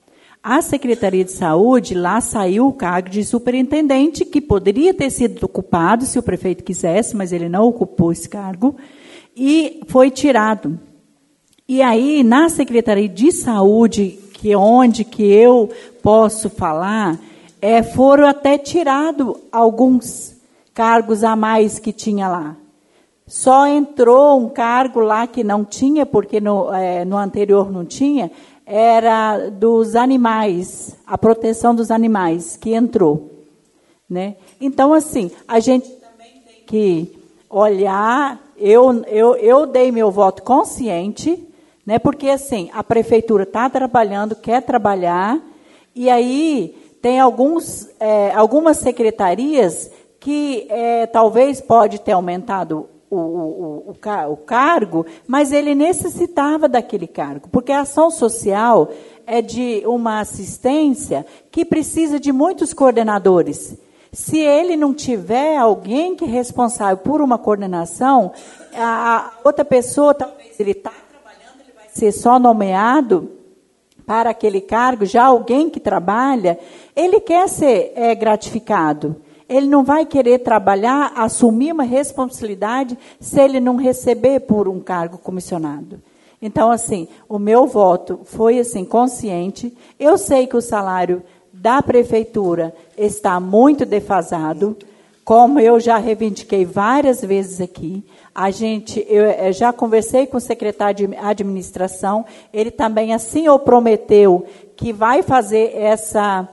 A Secretaria de Saúde, lá saiu o cargo de superintendente, que poderia ter sido ocupado se o prefeito quisesse, mas ele não ocupou esse cargo, e foi tirado. E aí, na Secretaria de Saúde, que é onde que eu posso falar, foram até tirados alguns cargos a mais que tinha lá. Só entrou um cargo lá que não tinha, porque no anterior não tinha, era dos animais, a proteção dos animais, que entrou. Né? Então, assim, a gente também tem que olhar, eu dei meu voto consciente, né, porque, assim, a prefeitura está trabalhando, quer trabalhar, e aí tem algumas secretarias que talvez pode ter aumentado o cargo, mas ele necessitava daquele cargo, porque a ação social é de uma assistência que precisa de muitos coordenadores. Se ele não tiver alguém que é responsável por uma coordenação, a outra pessoa, talvez ele está trabalhando, ele vai ser só nomeado para aquele cargo, já alguém que trabalha, ele quer ser gratificado. Ele não vai querer trabalhar, assumir uma responsabilidade, se ele não receber por um cargo comissionado. Então, assim, o meu voto foi assim, consciente. Eu sei que o salário da prefeitura está muito defasado, como eu já reivindiquei várias vezes aqui. Eu já conversei com o secretário de administração, ele também assim o prometeu que vai fazer essa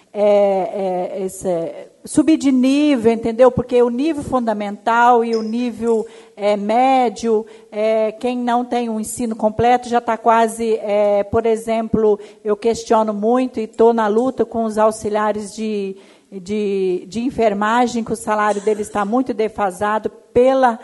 subir de nível, entendeu? Porque o nível fundamental e o nível médio, quem não tem um ensino completo já está quase, por exemplo, eu questiono muito e estou na luta com os auxiliares de enfermagem, que o salário deles está muito defasado pela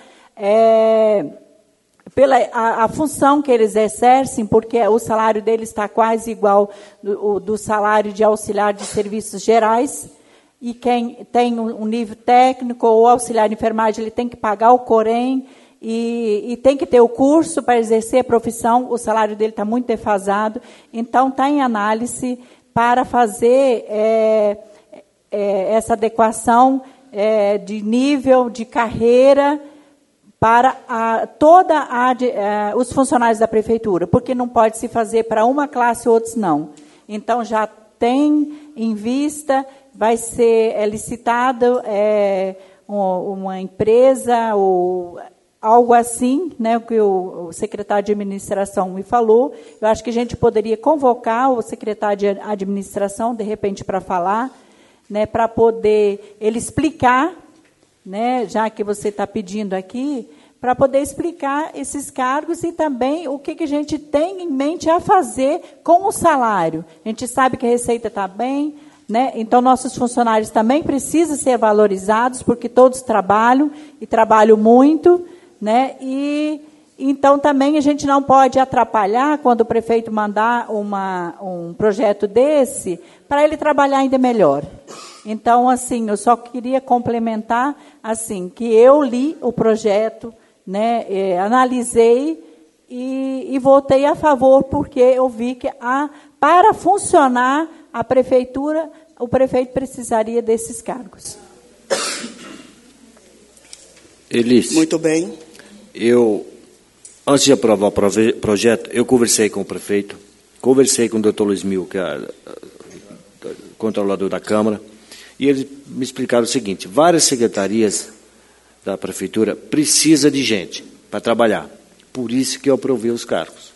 função que eles exercem, porque o salário deles está quase igual do salário de auxiliar de serviços gerais. E quem tem um nível técnico ou auxiliar de enfermagem, ele tem que pagar o Corém e tem que ter o curso para exercer a profissão, o salário dele está muito defasado. Então, está em análise para fazer essa adequação de nível, de carreira, para os funcionários da prefeitura, porque não pode se fazer para uma classe e outros não. Então, já tem em vista, vai ser licitado uma empresa ou algo assim, né, que o secretário de administração me falou. Eu acho que a gente poderia convocar o secretário de administração, de repente, para falar, né, para poder ele explicar, né, já que você está pedindo aqui, para poder explicar esses cargos e também o que a gente tem em mente a fazer com o salário. A gente sabe que a receita está bem, né? Então nossos funcionários também precisam ser valorizados, porque todos trabalham e trabalham muito, né? E então também a gente não pode atrapalhar quando o prefeito mandar um projeto desse, para ele trabalhar ainda melhor. Então, assim, eu só queria complementar, assim, que eu li o projeto, né, analisei e votei a favor, porque eu vi que para funcionar a prefeitura, o prefeito precisaria desses cargos. Elis. Muito bem. Antes de aprovar o projeto, eu conversei com o prefeito, conversei com o doutor Luiz Mil, que é controlador da Câmara, e eles me explicaram o seguinte: várias secretarias da prefeitura precisam de gente para trabalhar. Por isso que eu aprovei os cargos.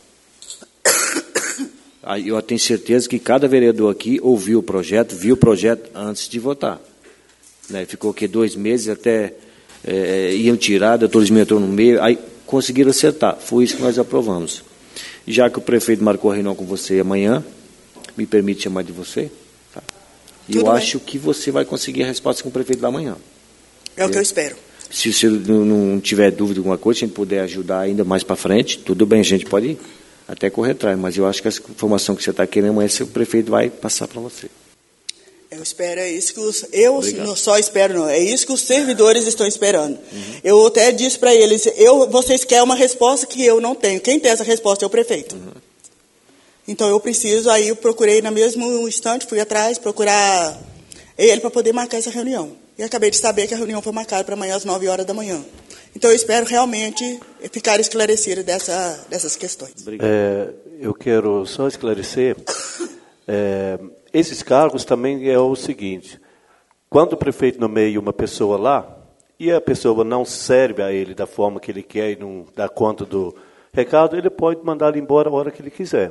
Aí eu tenho certeza que cada vereador aqui ouviu o projeto, viu o projeto antes de votar. Né? Ficou aqui 2 meses, até iam tirar, o doutor Luiz Mil entrou no meio, aí conseguiram acertar. Foi isso que nós aprovamos. Já que o prefeito marcou a reunião com você amanhã, me permite chamar de você? Tá? E eu acho que você vai conseguir a resposta com o prefeito da manhã. É o que eu espero. Se você não tiver dúvida de alguma coisa, se a gente puder ajudar ainda mais para frente, tudo bem, a gente pode até correr atrás, mas eu acho que essa informação que você está querendo amanhã, o prefeito vai passar para você. Eu espero, é isso que não só espero, não, é isso que os servidores estão esperando. Uhum. Eu até disse para eles, vocês querem uma resposta que eu não tenho. Quem tem essa resposta é o prefeito. Uhum. Então, eu preciso, aí eu procurei no mesmo instante, fui atrás, procurar ele para poder marcar essa reunião. E acabei de saber que a reunião foi marcada para amanhã às 9 horas da manhã. Então, eu espero realmente ficar esclarecido dessas questões. Eu quero só esclarecer, esses cargos também é o seguinte, quando o prefeito nomeia uma pessoa lá, e a pessoa não serve a ele da forma que ele quer e não dá conta do recado, ele pode mandar ele embora a hora que ele quiser.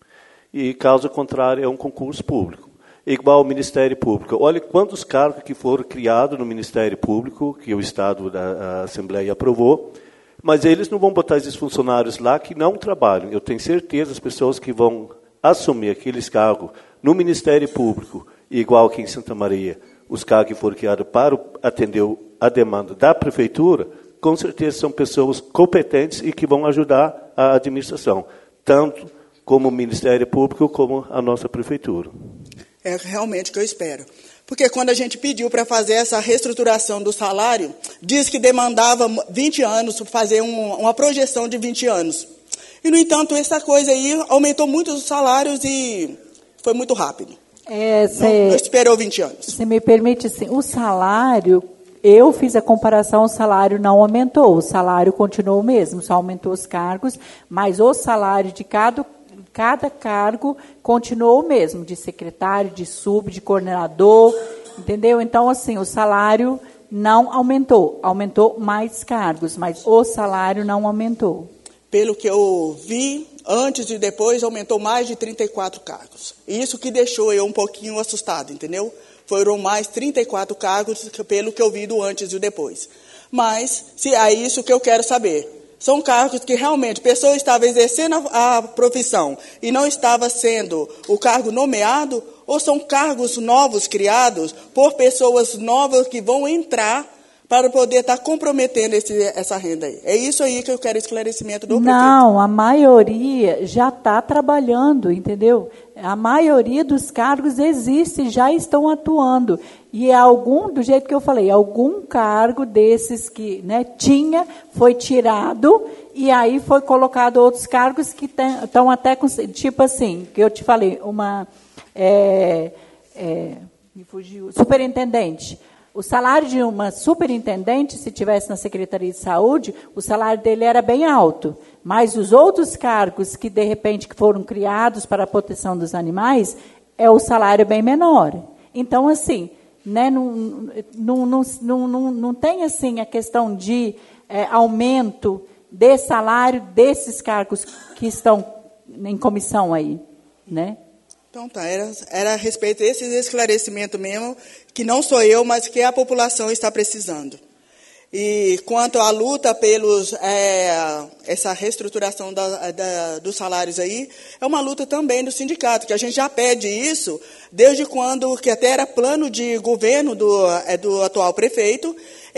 E, caso contrário, é um concurso público. Igual ao Ministério Público. Olha quantos cargos que foram criados no Ministério Público, que o Estado da Assembleia aprovou, mas eles não vão botar esses funcionários lá que não trabalham. Eu tenho certeza, as pessoas que vão assumir aqueles cargos no Ministério Público, igual aqui em Santa Maria, os cargos que foram criados para atender a demanda da Prefeitura, com certeza são pessoas competentes e que vão ajudar a administração, tanto como o Ministério Público, como a nossa Prefeitura. É realmente o que eu espero. Porque quando a gente pediu para fazer essa reestruturação do salário, diz que demandava 20 anos, fazer uma projeção de 20 anos. E, no entanto, essa coisa aí aumentou muito os salários e foi muito rápido. Não esperou 20 anos. Se me permite, assim, o salário, eu fiz a comparação, o salário não aumentou, o salário continuou o mesmo, só aumentou os cargos, mas o salário de cada cargo continuou o mesmo, de secretário, de de coordenador, entendeu? Então, assim, o salário não aumentou, aumentou mais cargos, mas o salário não aumentou. Pelo que eu vi, antes e depois, aumentou mais de 34 cargos. Isso que deixou eu um pouquinho assustado, entendeu? Foram mais 34 cargos, pelo que eu vi do antes e depois. Mas, se é isso que eu quero saber. São cargos que realmente a pessoa estava exercendo a profissão e não estava sendo o cargo nomeado, ou são cargos novos criados por pessoas novas que vão entrar para poder estar comprometendo essa renda aí. É isso aí que eu quero esclarecimento do prefeito. Não, a maioria já está trabalhando, entendeu? A maioria dos cargos existe, já estão atuando. E do jeito que eu falei, algum cargo desses que foi tirado e aí foi colocado outros cargos que estão até com, tipo assim, que eu te falei, me fugiu, superintendente. O salário de uma superintendente, se tivesse na Secretaria de Saúde, o salário dele era bem alto. Mas os outros cargos que, de repente, que foram criados para a proteção dos animais, o salário bem menor. Então, assim, não tem assim, a questão de aumento de salário desses cargos que estão em comissão aí, né? Então tá, era a respeito desse esclarecimento mesmo, que não sou eu, mas que a população está precisando. E quanto à luta pelos essa reestruturação dos salários aí, é uma luta também do sindicato, que a gente já pede isso desde quando, que até era plano de governo do atual prefeito,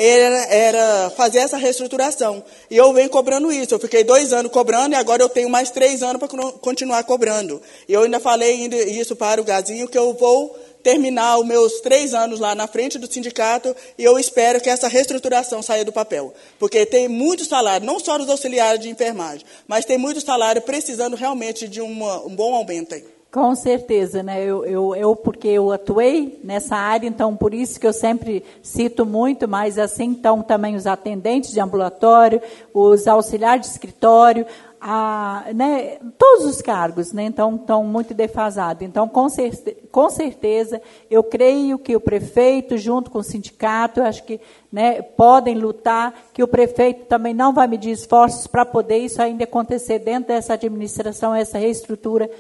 era fazer essa reestruturação. E eu venho cobrando isso. Eu fiquei 2 anos cobrando e agora eu tenho mais 3 anos para continuar cobrando. E eu ainda falei isso para o Gazinho, que eu vou terminar os meus 3 anos lá na frente do sindicato e eu espero que essa reestruturação saia do papel. Porque tem muito salário, não só dos auxiliares de enfermagem, mas tem muito salário precisando realmente de um bom aumento aí. Com certeza, né? Porque eu atuei nessa área, então por isso que eu sempre cito muito, mas assim, então também os atendentes de ambulatório, os auxiliares de escritório, todos os cargos, né? Então estão muito defasados. Então, com certeza, eu creio que o prefeito, junto com o sindicato, eu acho que podem lutar, que o prefeito também não vai medir esforços para poder isso ainda acontecer dentro dessa administração, essa reestrutura,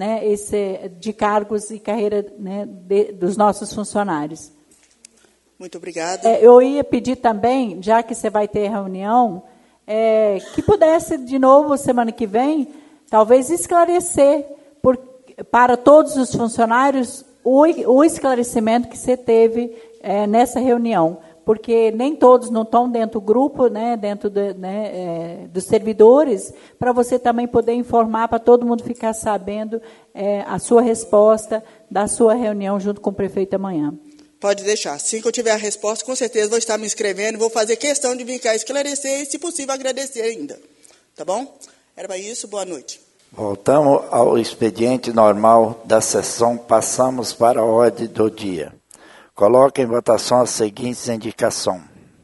de cargos e carreira, dos nossos funcionários. Muito obrigada. Eu ia pedir também, já que você vai ter reunião, que pudesse, de novo, semana que vem, talvez esclarecer para todos os funcionários o esclarecimento que você teve nessa reunião, porque nem todos não estão dentro do grupo, dentro dos servidores, para você também poder informar, para todo mundo ficar sabendo a sua resposta da sua reunião junto com o prefeito amanhã. Pode deixar. Assim que eu tiver a resposta, com certeza vou estar me inscrevendo, vou fazer questão de vir cá esclarecer e, se possível, agradecer ainda. Tá bom? Era para isso. Boa noite. Voltamos ao expediente normal da sessão, passamos para a ordem do dia. Coloque em votação as seguintes indicações.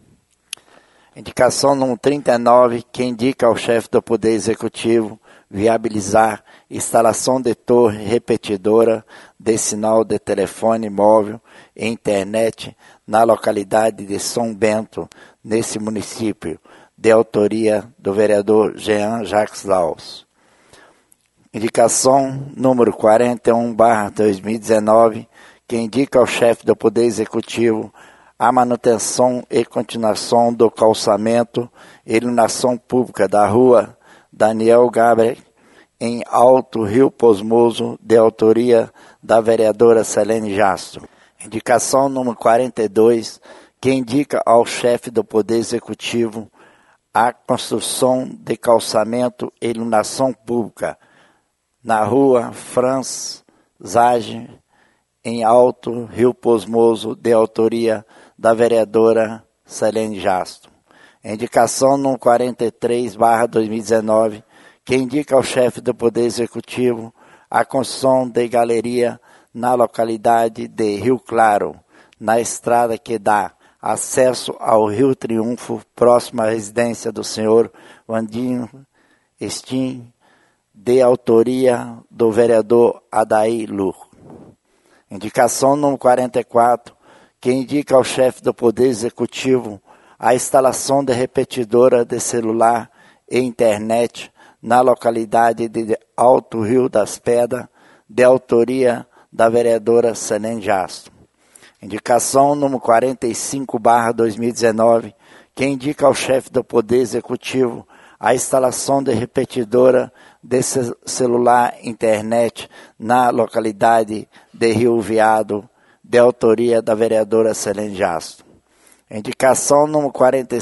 Indicação número 39, que indica ao chefe do Poder Executivo viabilizar instalação de torre repetidora de sinal de telefone móvel e internet na localidade de São Bento, nesse município, de autoria do vereador Jean Jacques Laus. Indicação número 41/2019, que indica ao chefe do Poder Executivo a manutenção e continuação do calçamento e iluminação pública da rua Daniel Gabriel, em Alto Rio Posmoso, de autoria da vereadora Selene Jastro. Indicação número 42, que indica ao chefe do Poder Executivo a construção de calçamento e iluminação pública na rua Franz Zage, em Alto Rio Posmoso, de autoria da vereadora Selene Jastro. Indicação número 43/2019, que indica ao chefe do Poder Executivo a construção de galeria na localidade de Rio Claro, na estrada que dá acesso ao Rio Triunfo, próximo à residência do senhor Vandinho Estim, de autoria do vereador Adair Lu. Indicação número 44, que indica ao chefe do Poder Executivo a instalação de repetidora de celular e internet na localidade de Alto Rio das Pedras, de autoria da vereadora Selene Jastro. Indicação número 45/2019, que indica ao chefe do Poder Executivo a instalação de repetidora de celular internet na localidade de Rio Veado, de autoria da vereadora Selene Jastro. Indicação número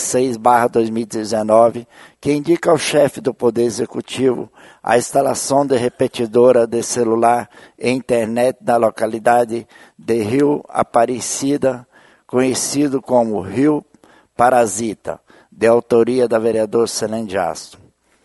46/2019, que indica ao chefe do Poder Executivo a instalação de repetidora de celular e internet na localidade de Rio Aparecida, conhecido como Rio Parasita, de autoria da vereadora Selene Jastro.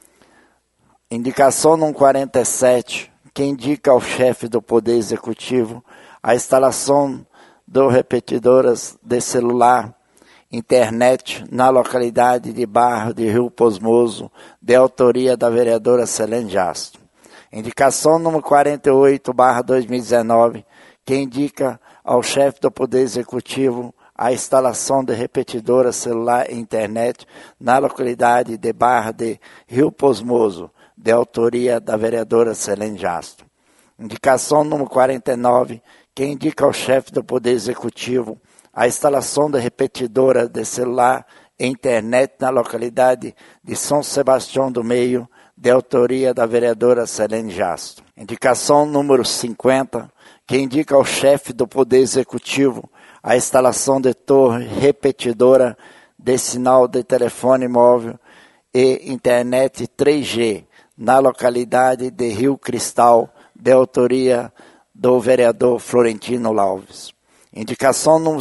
Indicação número 47, que indica ao chefe do Poder Executivo a instalação de repetidoras de celular, internet na localidade de Barra de Rio Posmoso, de autoria da vereadora Selene Jastro. Indicação número 48/2019, que indica ao chefe do Poder Executivo a instalação de repetidora celular e internet na localidade de Barra de Rio Posmoso, de autoria da vereadora Selene Jastro. Indicação número 49, que indica ao chefe do Poder Executivo a instalação de repetidora de celular e internet na localidade de São Sebastião do Meio, de autoria da vereadora Selene Jastro. Indicação número 50, que indica ao chefe do Poder Executivo a instalação de torre repetidora de sinal de telefone móvel e internet 3G na localidade de Rio Cristal, de autoria do vereador Florentino Alves. Indicação número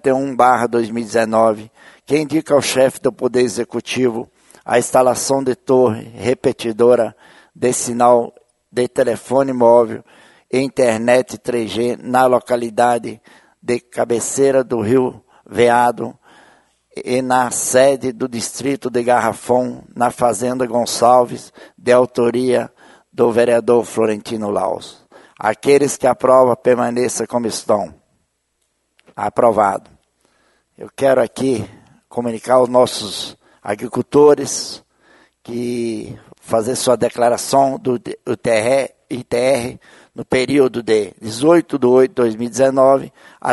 51/2019, que indica ao chefe do Poder Executivo a instalação de torre repetidora de sinal de telefone móvel e internet 3G na localidade de Cabeceira do Rio Veado e na sede do distrito de Garrafão, na Fazenda Gonçalves, de autoria do vereador Florentino Laus. Aqueles que aprovam, permaneçam como estão. Aprovado. Eu quero aqui comunicar aos nossos agricultores que fazer sua declaração do ITR no período de 18/8/2019 a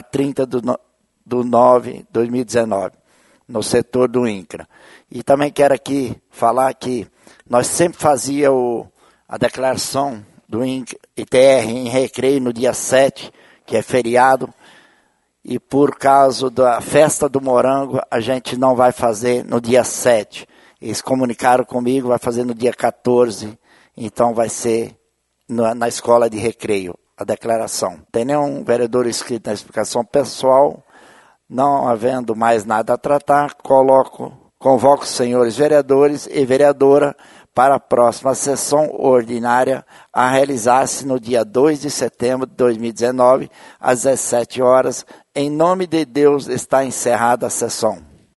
30/9/2019, no setor do INCRA. E também quero aqui falar que nós sempre fazíamos a declaração do ITR em Recreio no dia 7, que é feriado, e por causa da festa do morango, a gente não vai fazer no dia 7. Eles comunicaram comigo, vai fazer no dia 14, então vai ser na escola de Recreio, a declaração. Tem nenhum vereador inscrito na explicação pessoal, não havendo mais nada a tratar, coloco Convoco os senhores vereadores e vereadora para a próxima sessão ordinária a realizar-se no dia 2 de setembro de 2019, às 17 horas. Em nome de Deus, está encerrada a sessão.